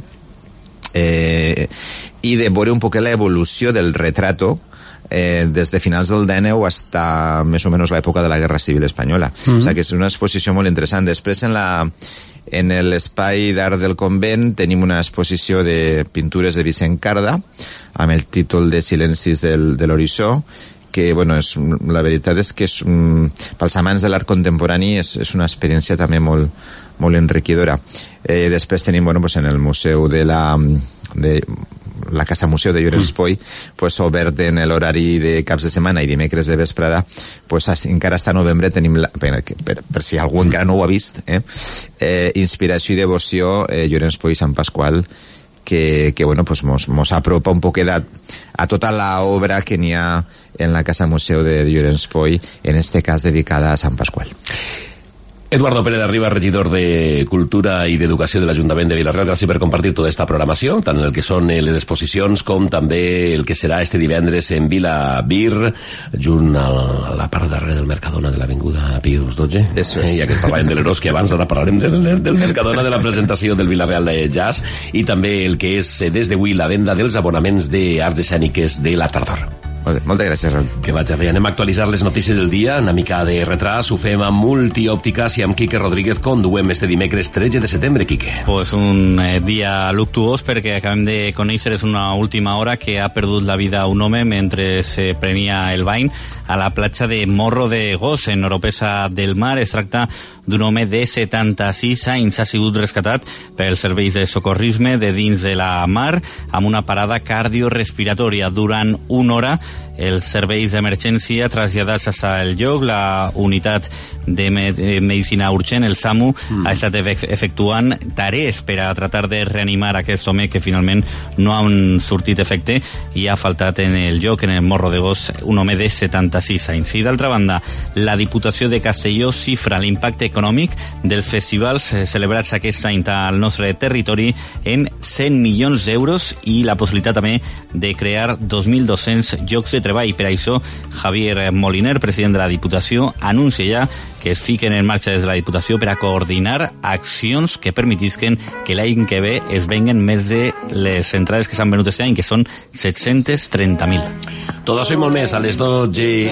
i de veure un poc l'evolució del retrato des de finals del XIX fins més o menys l'època de la Guerra Civil Espanyola. O sigui que és una exposició molt interessant. Després, en l'espai d'art del convent, tenim una exposició de pintures de Vicent Carda, amb el títol de Silencis de l'Horitzó, que, bueno, la veritat és que pels amants de l'art contemporani és una experiència també molt enriquidora. Després tenim, bueno, en el museu de la Casa Museu de Llorenç Poi, obert en l'horari de caps de setmana i dimecres de vesprada, encara està a novembre tenim, per si algú encara no ho ha vist, Inspiració i devoció, Llorenç Poi Sant Pasqual, que bueno, mos apropa un poquet a tota l'obra que n'hi ha en la Casa Museu de Llorenç Poi, en este cas dedicada a Sant Pasqual. Eduardo Pérez de Arriba, regidor de Cultura i d'Educació de l'Ajuntament de Vila-real, gràcies per compartir tota aquesta programació, tant el que són les exposicions com també el que serà este divendres en Vila Vir, junt a la part darrere del Mercadona de l'Avinguda Pius XII. Ja que parlàvem de l'Eroski abans, ara parlarem del Mercadona, de la presentació del Vila-real de Jazz, i també el que és des d'avui la venda dels abonaments d'arts escèniques de la tardor. Moltes gràcies, Raül. Que vaig a fer. Anem a actualitzar les notícies del dia, una mica de retras. Ho fem amb Multiòptiques i amb Quique Rodríguez. Conduem este dimecres 13 de setembre, Quique. Pues un dia luctuós perquè acabem de conèixer, és una última hora, que ha perdut la vida un home mentre se prenia el bany a la platja de Morro de Gos, en Oropesa del Mar. Es tracta d'un home de 76 anys. Ha sigut rescatat pels serveis de socorrisme de dins de la mar amb una parada cardiorespiratòria. Durant una hora, els serveis d'emergència traslladats al lloc, la unitat de medicina urgent, el SAMU, ha estat efectuant tarees per a tratar de reanimar aquest home que finalment no han sortit efecte i ha faltat en el lloc, en el Morro de Gos, un home de 76 anys. I d'altra banda, la Diputació de Castelló xifra l'impacte econòmic dels festivals celebrats aquest any al nostre territori en 100 milions d'euros i la possibilitat també de crear 2.200 llocs de treball. Per això, Javier Moliner, president de la Diputació, anuncia ja que es fiquen en marxa des de la Diputació per a coordinar accions que permetisquen que l'any que ve es venguen més de les entrades que s'han venut aquest any, que són 730.000. Tot això i molt més a les 2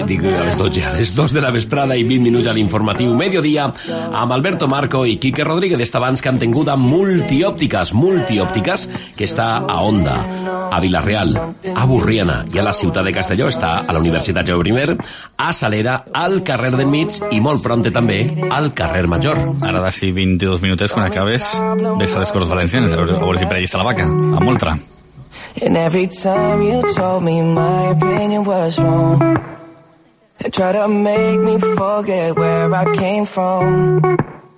de la vesprada i 20 minuts a l'informatiu Mediodía amb Alberto Marco i Quique Rodríguez. D'abans que hem tingut a Multiòptiques, que està a Onda, a Vila-real, a Burriana i a la ciutat de Castelló. Està a la Universitat Jaume I, a Salera, al carrer del Mig i molt pront també al carrer Major. Ara d'ací 22 minutets, quan acabes, ves a les Corts Valencianes, a veure si per allà està la vaca, a Moltra. And every time you told me my opinion was wrong, and try to make me forget where I came from.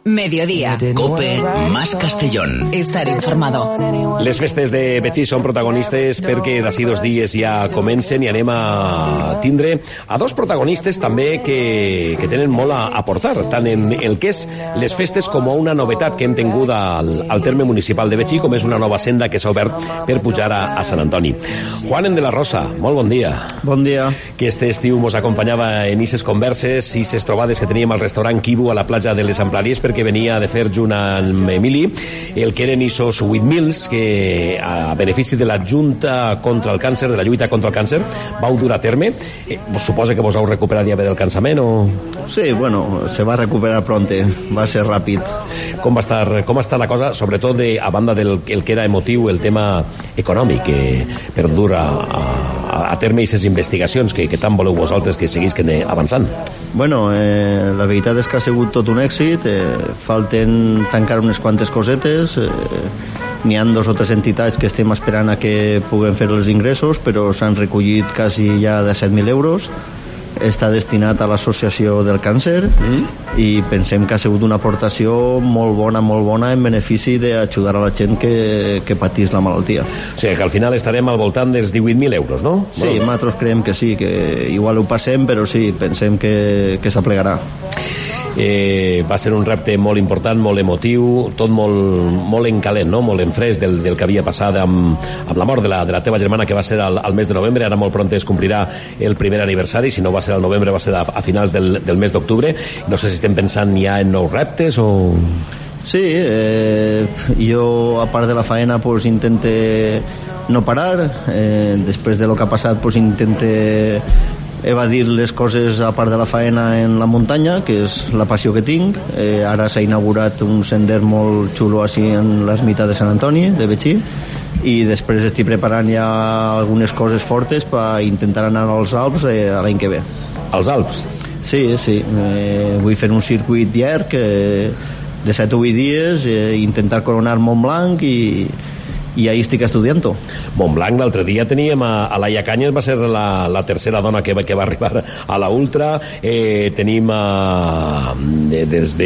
Mediodía. COPE más Castellón. Estar informado. Les festes de Betxí són protagonistes perquè d'ací 2 dies ja comencen i anem a tindre a 2 protagonistes també que tenen molt a aportar, tant en el que és les festes com a una novetat que hem tingut al terme municipal de Betxí, com és una nova senda que s'ha obert per pujar a Sant Antoni. Juanen de la Rosa, molt bon dia. Bon dia. Que este estiu mos acompanyava en aquestes converses i aquestes trobades que teníem al restaurant Kibu a la platja de les Amplàries, perquè venia de fer junt amb Emili el que eren esos windmills que a benefici de la Junta contra el Càncer, de la lluita contra el càncer, vau dur a terme. Suposa que vos heu recuperat ja bé del cansament o...? Sí, bueno, se va recuperar pronte, va ser ràpid. Com va estar la cosa, sobretot a banda del que era emotiu, el tema econòmic, per dur a terme aquestes investigacions que tant voleu vosaltres que seguisquen avançant? Bueno, la veritat és que ha sigut tot un èxit, falten tancar unes quantes cosetes, n'hi ha 2 o 3 entitats que estem esperant a que puguem fer els ingressos, però s'han recollit quasi ja de 7.000 euros, està destinat a l'associació del càncer i pensem que ha sigut una aportació molt bona en benefici d'ajudar a la gent que patís la malaltia. O sigui que al final estarem al voltant dels 18.000 euros, no? Sí, nosaltres creiem que sí, que igual ho passem, però sí, pensem que s'aplegarà. Va ser un repte molt important, molt emotiu, tot molt en calent, no? Molt en fresc del que havia passat amb la mort de la teva germana, que va ser al mes de novembre. Ara molt pront es complirà el primer aniversari, si no va ser al novembre va ser a finals del mes d'octubre. No sé si estem pensant ja en nous reptes o... Sí, jo a part de la faena pues intente no parar, després de lo que ha passat pues intente evadir les coses a part de la faena en la muntanya, que és la passió que tinc. Ara s'ha inaugurat un sender molt xulo així en l'ermita de Sant Antoni de Betxí, i després estic preparant ja algunes coses fortes per intentar anar als Alps l'any que ve. Als Alps? Sí, vull fer un circuit llarg de 7 o 8 dies, intentar coronar Montblanc i ahí estic estudiant-ho. Montblanc, l'altre dia teníem a Laia Canyes, va ser la tercera dona que va arribar a la Ultra. Tenim des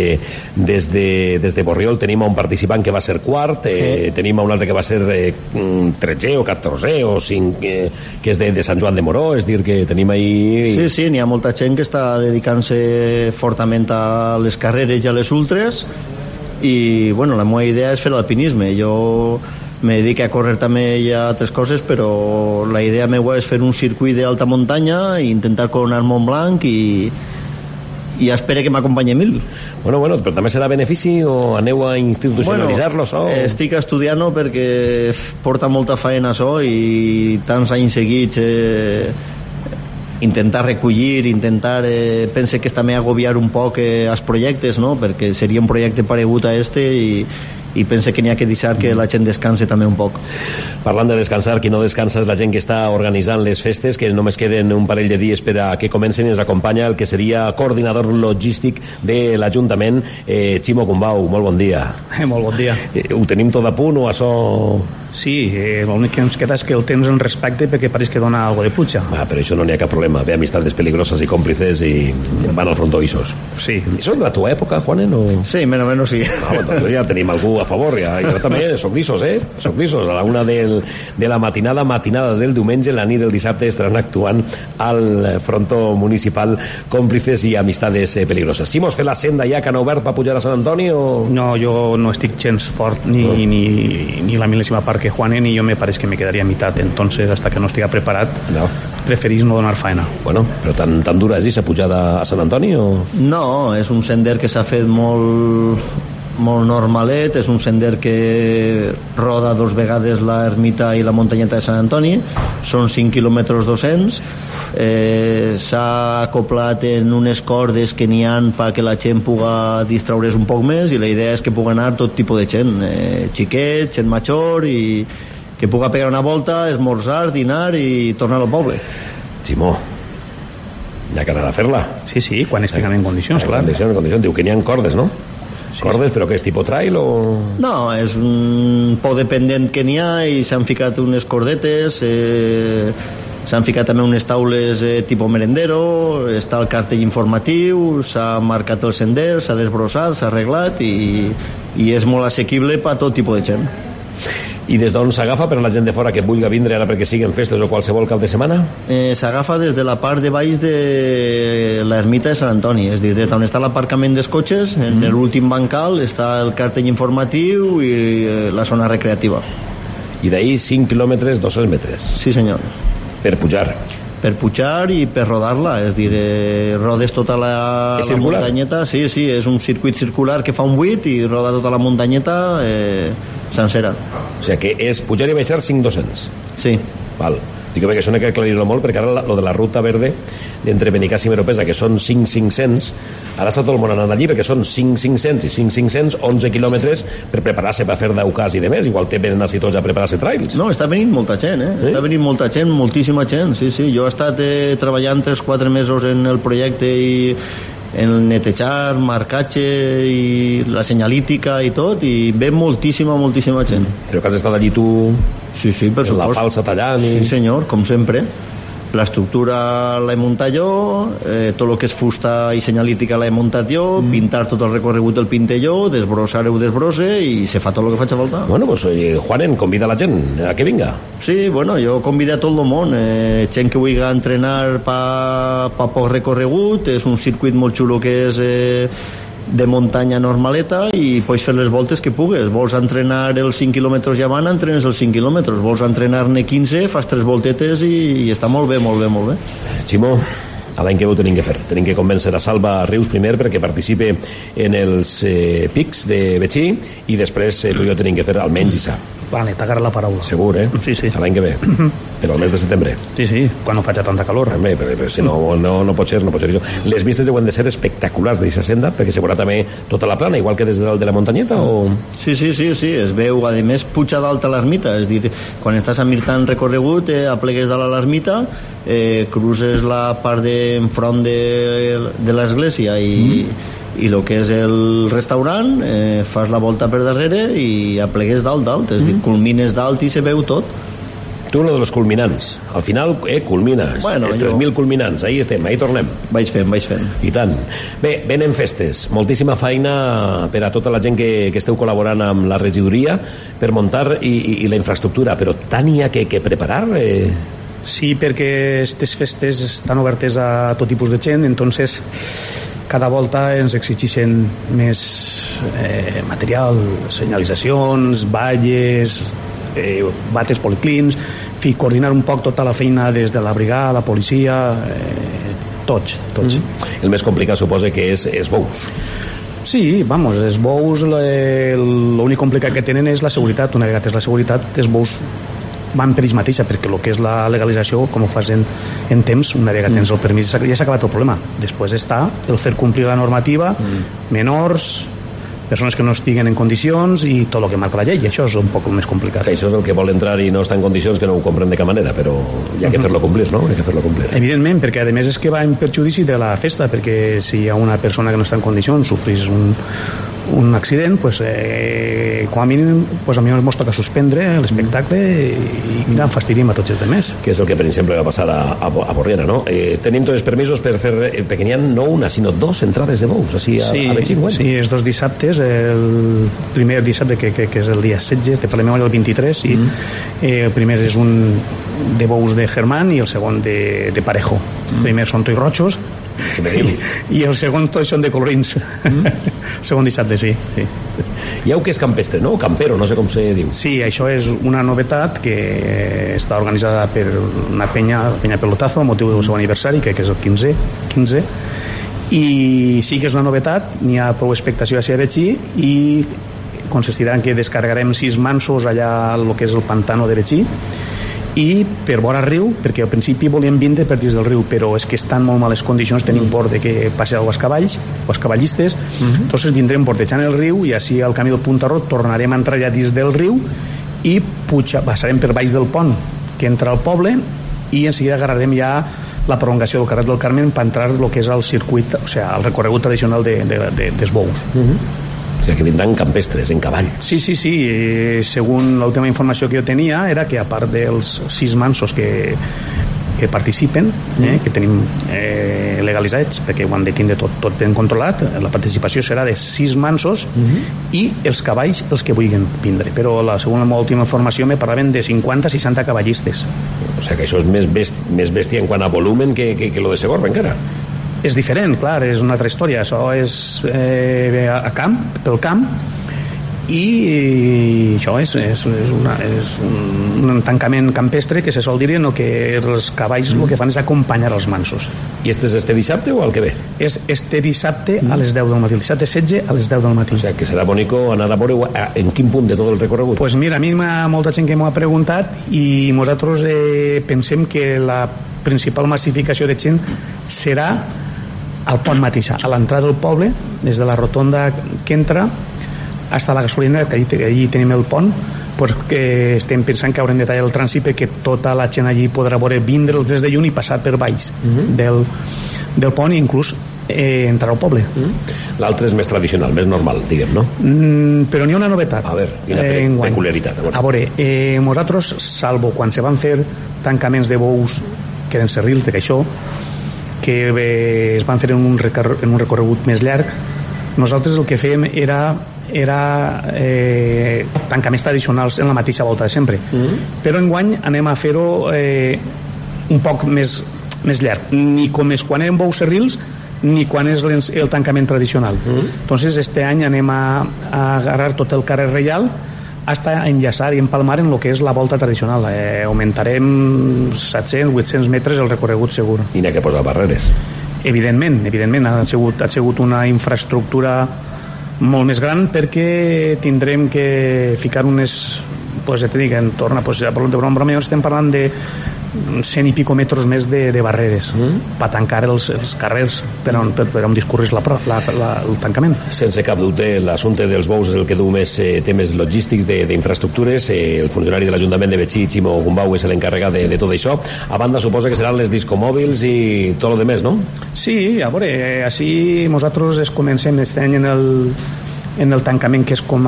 de Borriol tenim un participant que va ser quart, tenim un altre que va ser 13è o 14è o 5, que és de Sant Joan de Moró, és dir que tenim ahí... Sí, n'hi ha molta gent que està dedicant-se fortament a les carreres i a les ultres, i bueno, la meva idea és fer l'alpinisme. Jo me dedico a córrer també i a altres coses, però la idea meva és fer un circuit d'alta muntanya i intentar coronar Montblanc i espero que m'acompanyi Emil. Bueno, però també serà benefici o aneu a institucionalitzar-lo? Estic estudiant-ho perquè porta molta feina això i tants anys seguits intentar recollir, pense que és també agobiar un poc els projectes, no? Perquè seria un projecte paregut a este i pense que n'hi ha que deixar que la gent descanse també un poc. Parlant de descansar, qui no descansa és la gent que està organitzant les festes, que només queden un parell de dies per a que comencen, i ens acompanya el que seria coordinador logístic de l'Ajuntament, Ximo Gumbau. Molt bon dia. Molt bon dia. Ho tenim tot a punt o això... Sí, l'únic que ens queda és que el temps en respecte, perquè pareix que dona algo de puja. Però això no n'hi ha cap problema. Ve amistades peligroses i còmplices i van al frontó ixos. Sí. Això és de la tua època, Juanen? O... Sí, menys o menys sí. Doncs ja tenim algú a favor. Jo també soc d'ixos, Soc d'ixos. A la una de la matinada del diumenge, la nit del dissabte, estaran actuant al frontó municipal còmplices i amistades peligroses. Ximo, has fet la senda ja que han obert per pujar a Sant Antoni o...? No, jo no estic gens fort ni la mil·lèsima part que Juanen, y yo me parece que me quedaría a mitad, entonces hasta que no estigui preparat preferís no donar faena. Bueno, però tan dura és aquesta pujada a Sant Antoni o...? No, és un sender que s'ha fet molt normalet, és un sender que roda 2 vegades l'ermita i la muntanyeta de Sant Antoni, són 5 quilòmetres 200, s'ha acoplat en unes cordes que n'hi ha perquè la gent puga distraure's un poc més, i la idea és que pugui anar tot tipus de gent, xiquet, gent major, i que puga pegar una volta, esmorzar, dinar i tornar al poble. Ximo, hi ha que anar a fer-la. Sí, quan estiguem en condicions, clar. En condicions. Diu que n'hi ha cordes, no? Cordes, però què és, tipus trail o...? No, és un podependent que n'hi ha i s'han ficat unes cordetes, S'han ficat també unes taules tipus merendero, està el cartell informatiu, s'ha marcat el sender, s'ha desbrossat, s'ha arreglat i és molt assequible per a tot tipus de gent. I des d'on s'agafa per a la gent de fora que vulgui vindre ara perquè siguin festes o qualsevol cap de setmana? S'agafa des de la part de baix de l'ermita de Sant Antoni, és a dir, des d'on està l'aparcament dels cotxes, en l'últim bancal està el cartell informatiu i la zona recreativa. I d'ahir 5 quilòmetres, 200 metres. Sí, senyor. Per pujar. Per pujar i per rodar-la, és dir, rodes tota la muntanyeta. Sí, és un circuit circular que fa un 8 i roda tota la muntanyeta sencera. O sigui que és pujar i baixar 5.200. Sí. Val. Dic que això no hay que aclarir-ho molt perquè ara lo de la ruta verde entre Benicàssim i Oropesa, que són 5.500, ara està tot el món anant allí perquè són 5.500 i 5.500, 11 quilòmetres per preparar-se per fer d'Aucàs i de més. Igual venen així tots a preparar-se trails. No, està venint molta gent, Està venint molta gent, moltíssima gent, sí. Jo he estat treballant 3-4 mesos en el projecte i en netejar, marcatge i la senyalítica i tot, i ve moltíssima gent. Però que has estat allí tu... Sí, per supost. La falsa tallant i... Sí, senyor, com sempre. L'estructura l'he muntat jo, tot el que és fusta i senyalítica l'he muntat jo, pintar tot el recorregut del pinte jo, desbrossar-ho desbrosse i se fa tot el que faig a falta. Bueno, pues Juanen, convida la gent a que vinga. Sí, bueno, jo convido a tot el món, gent que vulgui entrenar pa poc recorregut, és un circuit molt xulo que és de muntanya normaleta i pots fer les voltes que pugues. Vols entrenar els 5 quilòmetres llevant, entrenes els 5 quilòmetres. Vols entrenar-ne 15, fas 3 voltetes i està molt bé. Ximo, a l'any que ho tenim que fer. Tenim que convèncer a Salva Rius primer perquè participe en els pics de Betxí i després tu i jo tenim que fer almenys Issa. Vale, t'agarra la paraula. Segur, Sí. A l'any que ve. Però al mes de setembre. Sí, quan no faig tanta calor. Però si no pot ser això. Les vistes deuen de ser espectaculars d'eixa senda, perquè se veurà també tota la plana, igual que des de dalt de la muntanyeta, o... Sí, es veu, a més, puja dalt a l'ermita, és dir, quan estàs a Mirtant recorregut, aplegues dalt a l'ermita, cruces la part d'enfront de l'església i el que és el restaurant, fas la volta per darrere i aplegues dalt, és dir, culmines dalt i se veu tot. Tu, uno de los culminants. Al final, culmines. Bueno, els 3.000 culminants. Ahí estem, ahí tornem. Vaig fent. I tant. Bé, venen festes. Moltíssima feina per a tota la gent que esteu col·laborant amb la regidoria per muntar i la infraestructura. Però tant hi ha que preparar... Sí, perquè aquestes festes estan obertes a tot tipus de gent, entonces cada volta ens exigeixen més material, senyalitzacions, valles, bates policlins, en fi, coordinar un poc tota la feina des de la brigada, la policia, tots. El més complicat suposa que és Bous. Sí, vamos, els bous l'únic complicat que tenen és la seguretat. Una vegada és la seguretat, els bous van per ells mateixa, perquè el que és la legalització, com ho fas en temps, una vegada tens el permís, ja s'ha acabat el problema. Després està el fer complir la normativa, menors, persones que no estiguen en condicions i tot el que marca la llei, i això és un poc més complicat. Que això és el que vol entrar i no està en condicions, que no ho compren de cap manera, però hi ha que fer-lo complir, no? Hi ha que fer-lo complir. Evidentment, perquè a més és que va en perjudici de la festa, perquè si hi ha una persona que no està en condicions, sofrís un accident, pues, com a mínim pues, a mi ens toca suspendre l'espectacle i mira, fastidim a tots els demés. Que és el que, per exemple, va passar a Borriana, no? Tenim tots els permisos per fer, perquè n'hi ha no una, sinó 2 entrades de bous, així a Betxí. Sí, els 2 dissabtes, el primer dissabte, que és el dia 16, te parlem el 23, sí. El primer és un de bous de Germán i el segon de Parejo. El primer són tots rojos, i el segon tots són de colorins. El segon dissabte, sí. Hi ha que és campestre, no? Campero, no sé com se diu. Sí, això és una novetat que està organitzada per una penya Pelotazo, a motiu del seu aniversari, que és el 15, i sí que és una novetat, n'hi ha prou expectació a ser Betxí, i consistirà en que descarregarem 6 mansos allà al que és el pantano de Betxí, i per vora riu, perquè al principi volíem vindre per dins del riu, però és que estan molt males condicions, tenim por de que passi alguns cavalls o els cavallistes, entonces vindrem portejant el riu i així al camí del Puntarrot tornarem a entrar allà dins del riu i passarem per baix del pont que entra al poble i en seguida agarrarem ja la prolongació del carrer del Carmen per entrar el que és el circuit, o sigui, el recorregut tradicional dels bous. O sigui, que vindran campestres, en cavalls. Sí. Segons l'última informació que jo tenia, era que a part dels 6 mansos que que participen, que tenim legalitzats, perquè ho han de tindre tot ben controlat. La participació serà de 6 mansos i els cavalls els que vulguin vindre, però la segona última informació me parlaven de 50-60 cavallistes. O sigui que això és més bèstia en quant a volumen que lo de Segorba encara. És diferent, clar, és una altra història. Això és pel camp, i això és un tancament campestre que se sol dir en el que els cavalls el que fan és acompanyar els mansos. I este és este dissabte o el que ve? És este dissabte a les 10 del matí, el dissabte 16 a les 10 del matí. O sigui que serà bonico anar a veure en quin punt de tot el recorregut. Pues mira, a mi molta gent que m'ho ha preguntat i nosaltres pensem que la principal massificació de gent serà al pont mateix, a l'entrada del poble, des de la rotonda que entra fins a la gasolinera, que allí tenim el pont, pues que estem pensant que haurem de tallar el trànsit perquè tota la gent allí podrà vindre el 3 de juny i passar per baix del pont i inclús entrar al poble. L'altre és més tradicional, més normal, diguem, no? Però n'hi ha una novetat. A veure, quina peculiaritat. A veure, nosaltres, salvo quan se van fer tancaments de bous que eren serrils, de això, que es van fer en un recorregut més llarg, nosaltres el que fèiem era tancaments tradicionals en la mateixa volta de sempre, però enguany anem a fer-ho un poc més llarg, ni com és quan eren bous serrils ni quan és el tancament tradicional. Entonces este any anem a agarrar tot el carrer Reial hasta enllaçar i empalmar en el que és la volta tradicional. Augmentarem 700-800 metres el recorregut segur. I n'hi ha que posar barreres. Evidentment, ha sigut una infraestructura molt més gran perquè tindrem que ficar unes, pues ja te dic, en torn a, pues, de broma estem parlant de 100 i pico metres més de barreres per tancar els carrers per on discorris el tancament. Sense cap dubte, l'assumpte dels bous és el que du més temes logístics d'infraestructures. El funcionari de l'Ajuntament de Betxí, Ximo Gumbau, és l'encarregat de tot això. A banda, suposa que seran les discomòbils i tot el demés, no? Sí, a veure, així nosaltres comencem este any en el tancament que és com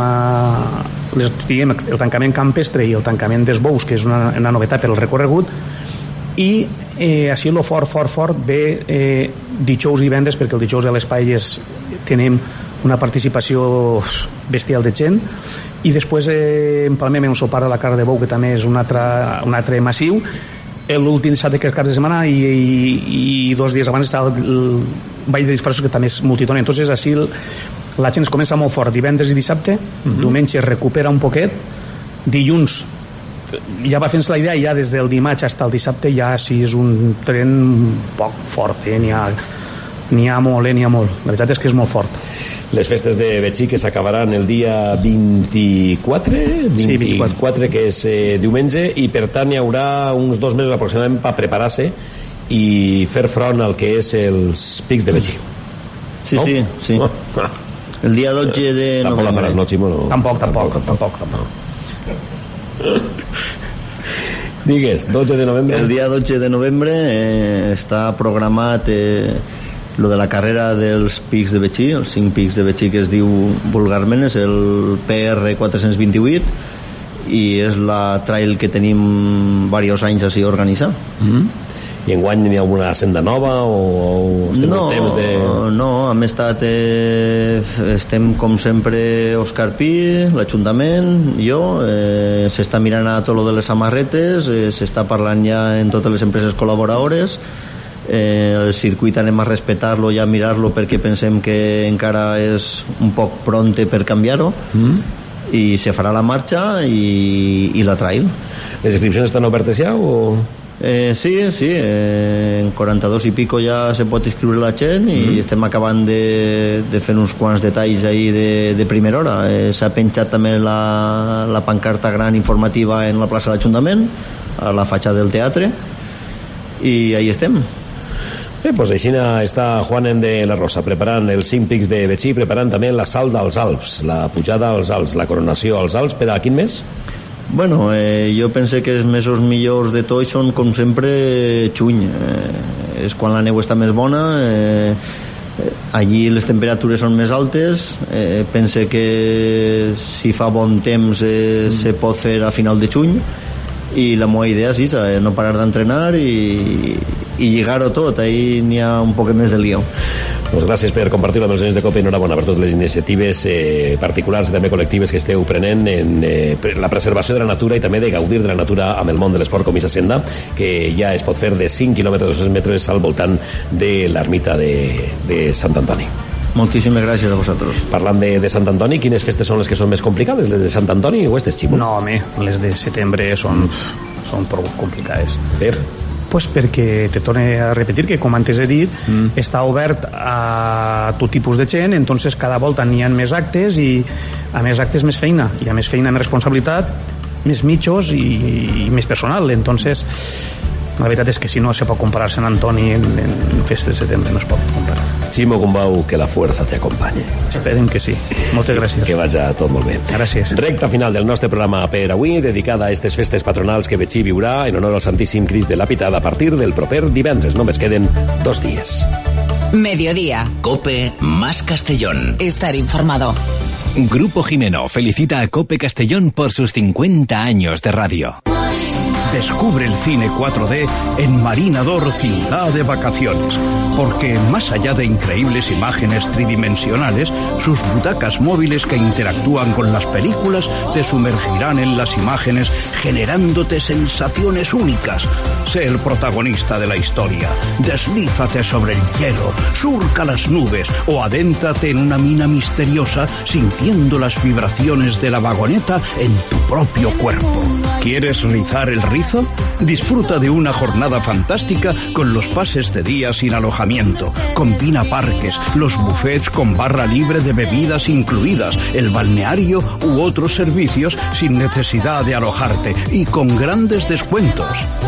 el tancament campestre i el tancament dels bous, que és una novetat per al recorregut, i així el fort ve dijous i divendres, perquè el dijous a l'espai tenim una participació bestial de gent, i després empalmem un sopar de la carn de bou, que també és un altre massiu. L'últim dissabte, que és cap de setmana, i 2 dies abans està el ball de disfressos, que també és multitudinari. Entonces així la gent es comença molt fort divendres i dissabte, diumenge es recupera un poquet, dilluns ja va fent-se la idea, ja des del dimarts fins al dissabte ja sí és un tren poc fort, n'hi ha molt. La veritat és que és molt fort. Les festes de Betxí que s'acabaran el dia 24, que és diumenge, i per tant hi haurà uns 2 mesos aproximadament per preparar-se i fer front al que és els pics de Betxí. Sí, no? Sí. El dia 12 de novembre. Tampoc la faràs, no, Ximo? Tampoc. Digues, 12 de novembre. El dia 12 de novembre està programat lo de la carrera dels pics de Betxí, els 5 pics de Betxí que es diu vulgarment, és el PR 428, i és la trail que tenim diversos anys així organitzar. I enguany hi ha alguna senda nova o estem en temps de... No, hem estat estem com sempre Òscar Pi, l'Ajuntament, jo, s'està mirant a tot lo de les samarretes, s'està parlant ja en totes les empreses col·laboradores, el circuit anem a respectar-lo i a mirar-lo perquè pensem que encara és un poc pronte per canviar-ho, i se farà la marxa i la trail. Les inscripcions estan obertes ja o...? Sí, en 42 i pico ja se pot inscriure la gent, i estem acabant de fer uns quants detalls ahí de primera hora. S'ha penjat també la pancarta gran informativa en la plaça de l'Ajuntament, a la fatxada del teatre, i ahí estem. Bé, doncs així està Juanen de la Rosa preparant els 5 pics de Betxí, preparant també l'assalt als Alps, la pujada als Alps, la coronació als Alps. Per a quin mes? Bueno, jo pense que els mesos millors de tot són, com sempre, juny. És quan la neu està més bona, allí les temperatures són més altes, pense que si fa bon temps se pot fer a final de juny, i la meva idea és no parar d'entrenar i lligar-ho tot, ahir n'hi ha un poc més de lío. Pues gràcies per compartir-ho amb els oients de COPE i enhorabona per totes les iniciatives particulars i també col·lectives que esteu prenent en la preservació de la natura i també de gaudir de la natura amb el món de l'esport com Isa Senda, que ja es pot fer de 5 quilòmetres o 200 metres al voltant de l'ermita de Sant Antoni. Moltíssimes gràcies a vosaltres. Parlant de Sant Antoni, quines festes són les que són més complicades? Les de Sant Antoni o aquestes, Ximo? No, home, les de setembre són prou complicades. Pues perquè te torne a repetir que, com antes he dit, està obert a tot tipus de gent, entonces cada volta n'hi ha més actes i a més actes més feina, i a més feina més responsabilitat, més mitjos i més personal, entonces la veritat és que si no se pot comparar Sant Antoni en festes de setembre, no es pot comparar. Ximo Gumbau, que la fuerza te acompanye. Esperem que sí. Moltes gràcies. Que vaja tot molt bé. Gràcies. Recta final del nostre programa per avui, dedicada a aquestes festes patronals que Betxí viurà en honor al Santíssim Crist de la Pietad a partir del proper divendres. Només queden 2 dies. Mediodía. COPE más Castellón. Estar informado. Grupo Jimeno felicita a COPE Castellón por sus 50 años de radio. Descubre el cine 4D en Marinador Ciudad de Vacaciones, porque más allá de increíbles imágenes tridimensionales, sus butacas móviles que interactúan con las películas te sumergirán en las imágenes generándote sensaciones únicas. Sé el protagonista de la historia, deslízate sobre el hielo, surca las nubes o adéntrate en una mina misteriosa sintiendo las vibraciones de la vagoneta en tu propio cuerpo. ¿Quieres rizar el rizo? Disfruta de una jornada fantástica con los pases de día sin alojamiento. Combina parques, los buffets con barra libre de bebidas incluidas, el balneario u otros servicios sin necesidad de alojarte y con grandes descuentos.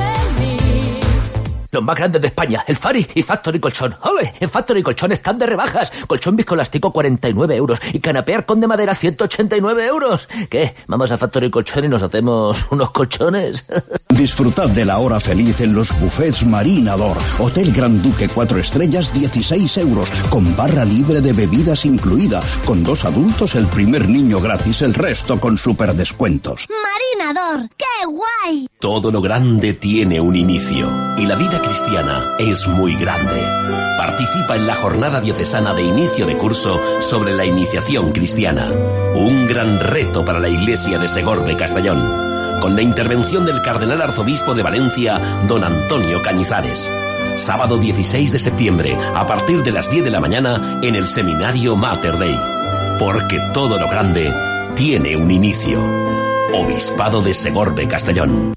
Los más grandes de España, el Fari y Factory Colchón. ¡Ole! En Factory Colchón están de rebajas. Colchón viscoelástico 49 euros y canapé arcón de madera 189 euros. ¿Qué? Vamos a Factory Colchón y nos hacemos unos colchones. Disfrutad de la hora feliz en los buffets Marinador. Hotel Gran Duque 4 estrellas 16 euros, con barra libre de bebidas incluida. Con 2 adultos el primer niño gratis, el resto con super descuentos. Marinador, ¡qué guay! Todo lo grande tiene un inicio y la vida cristiana es muy grande. Participa en la jornada diocesana de inicio de curso sobre la iniciación cristiana. Un gran reto para la Iglesia de Segorbe Castellón, con la intervención del Cardenal Arzobispo de Valencia, don Antonio Cañizares. Sábado 16 de septiembre, a partir de las 10 de la mañana, en el Seminario Mater Dei. Porque todo lo grande tiene un inicio. Obispado de Segorbe Castellón.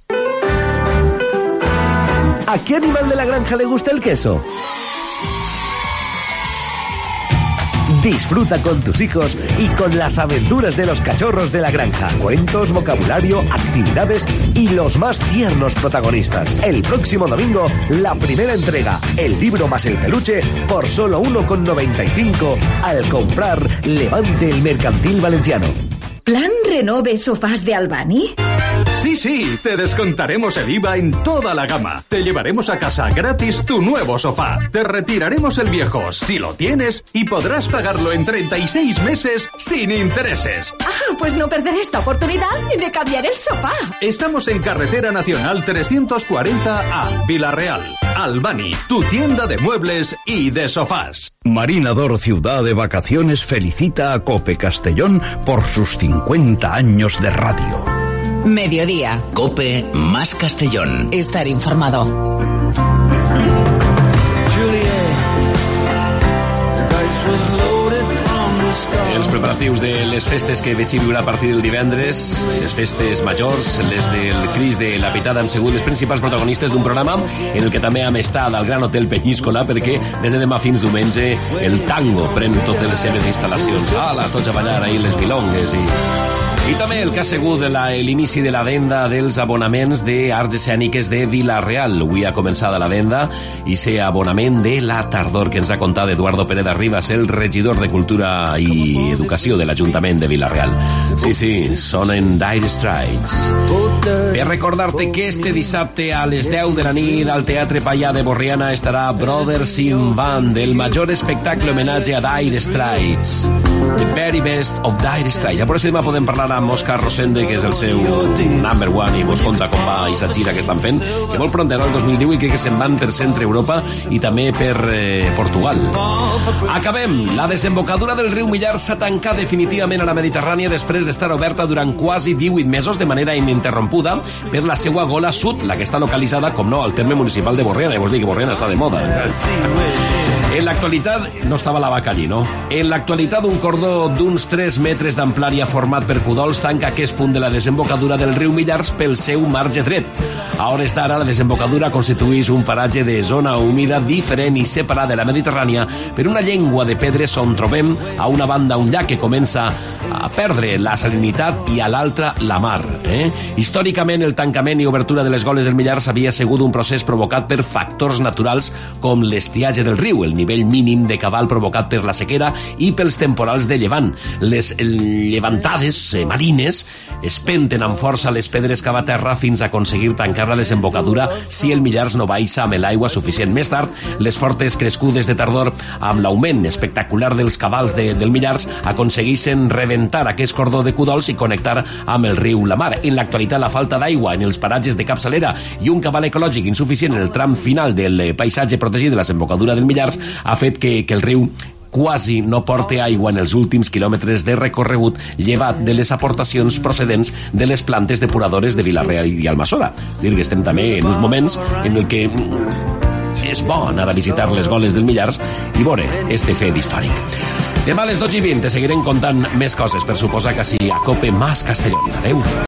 ¿A qué animal de la granja le gusta el queso? Disfruta con tus hijos y con las aventuras de los cachorros de la granja. Cuentos, vocabulario, actividades y los más tiernos protagonistas. El próximo domingo, la primera entrega, el libro más el peluche, por solo 1,95 al comprar Levante el Mercantil Valenciano. ¿Plan Renove Sofás de Albany? Sí, te descontaremos el IVA en toda la gama. Te llevaremos a casa gratis tu nuevo sofá. Te retiraremos el viejo, si lo tienes, y podrás pagarlo en 36 meses sin intereses. Pues no perderé esta oportunidad y me cambiaré el sofá. Estamos en Carretera Nacional 340A, Vila-real. Albany, tu tienda de muebles y de sofás. Marinador Ciudad de Vacaciones felicita a COPE Castellón por sus 50 años de radio. Mediodía. COPE más Castellón. Estar informado. Els preparatius de les festes que Betxí viurà a partir del divendres, les festes majors, les del Crist de la Pietad, han sigut les principals protagonistes d'un programa en el que també hem estat al Gran Hotel Penyíscola, perquè des de demà fins diumenge el tango pren totes les seves instal·lacions. Tots a ballar ahir les milongues i també el que ha sigut l'inici de la venda dels abonaments d'arts escèniques de Vila-real. Avui ha començat la venda i ser abonament de la tardor, que ens ha contat Eduardo Pérez Arribas, el regidor de Cultura i Educació de l'Ajuntament de Vila-real. Sí, sonen Dire Straits. Per recordar-te que este dissabte a les 10 de la nit al Teatre Pallà de Borriana estarà Brothers in Band, el major espectacle homenatge a Dire Straits. The very best of Dire Straits. Ja per això demà podem parlar amb Òscar Rosende, que és el seu number one, i vos conta com va aquesta gira que estan fent, que molt pront era el 2010 i crec que se'n van per centre Europa i també per Portugal. Acabem. La desembocadura del riu Millars s'ha tancat definitivament a la Mediterrània després d'estar oberta durant quasi 18 mesos de manera ininterrompuda per la seva gola sud, la que està localitzada, com no, al terme municipal de Borriana. Ja vos dic que Borriana està de moda. En l'actualitat, no estava la vaca allí, no? En l'actualitat, un cordó d'uns 3 metres d'amplària format per cudols tanca aquest punt de la desembocadura del riu Millars pel seu marge dret. A hores d'ara, la desembocadura constitueix un paratge de zona humida diferent i separada de la Mediterrània per una llengua de pedres on trobem a una banda un llac que comença a perdre la salinitat i a l'altra la mar. Històricament, el tancament i obertura de les goles del Millars havia sigut un procés provocat per factors naturals com l'estiatge del riu, el nivell mínim de cabal provocat per la sequera i pels temporals de llevant. Les llevantades marines espenten amb força les pedres cava a terra fins a aconseguir tancar la desembocadura si el Millars no baixa amb l'aigua suficient. Més tard, les fortes crescudes de tardor, amb l'augment espectacular dels cabals del Millars, aconsegueixen reventar aquest cordó de cudols i connectar amb el riu la mar. En l'actualitat, la falta d'aigua en els paratges de capçalera i un cabal ecològic insuficient en el tram final del paisatge protegit de la desembocadura del Millars ha fet que el riu quasi no porta aigua en els últims quilòmetres de recorregut, llevat de les aportacions procedents de les plantes depuradores de Vilareal i Almassora. Dir que estem també en uns moments en el que és bo anar a visitar les goles del Millars i veure este fet històric. Demà a les 12:20 seguirem contant més coses, per suposar que sí, a Cope Más Castellón. Adeu.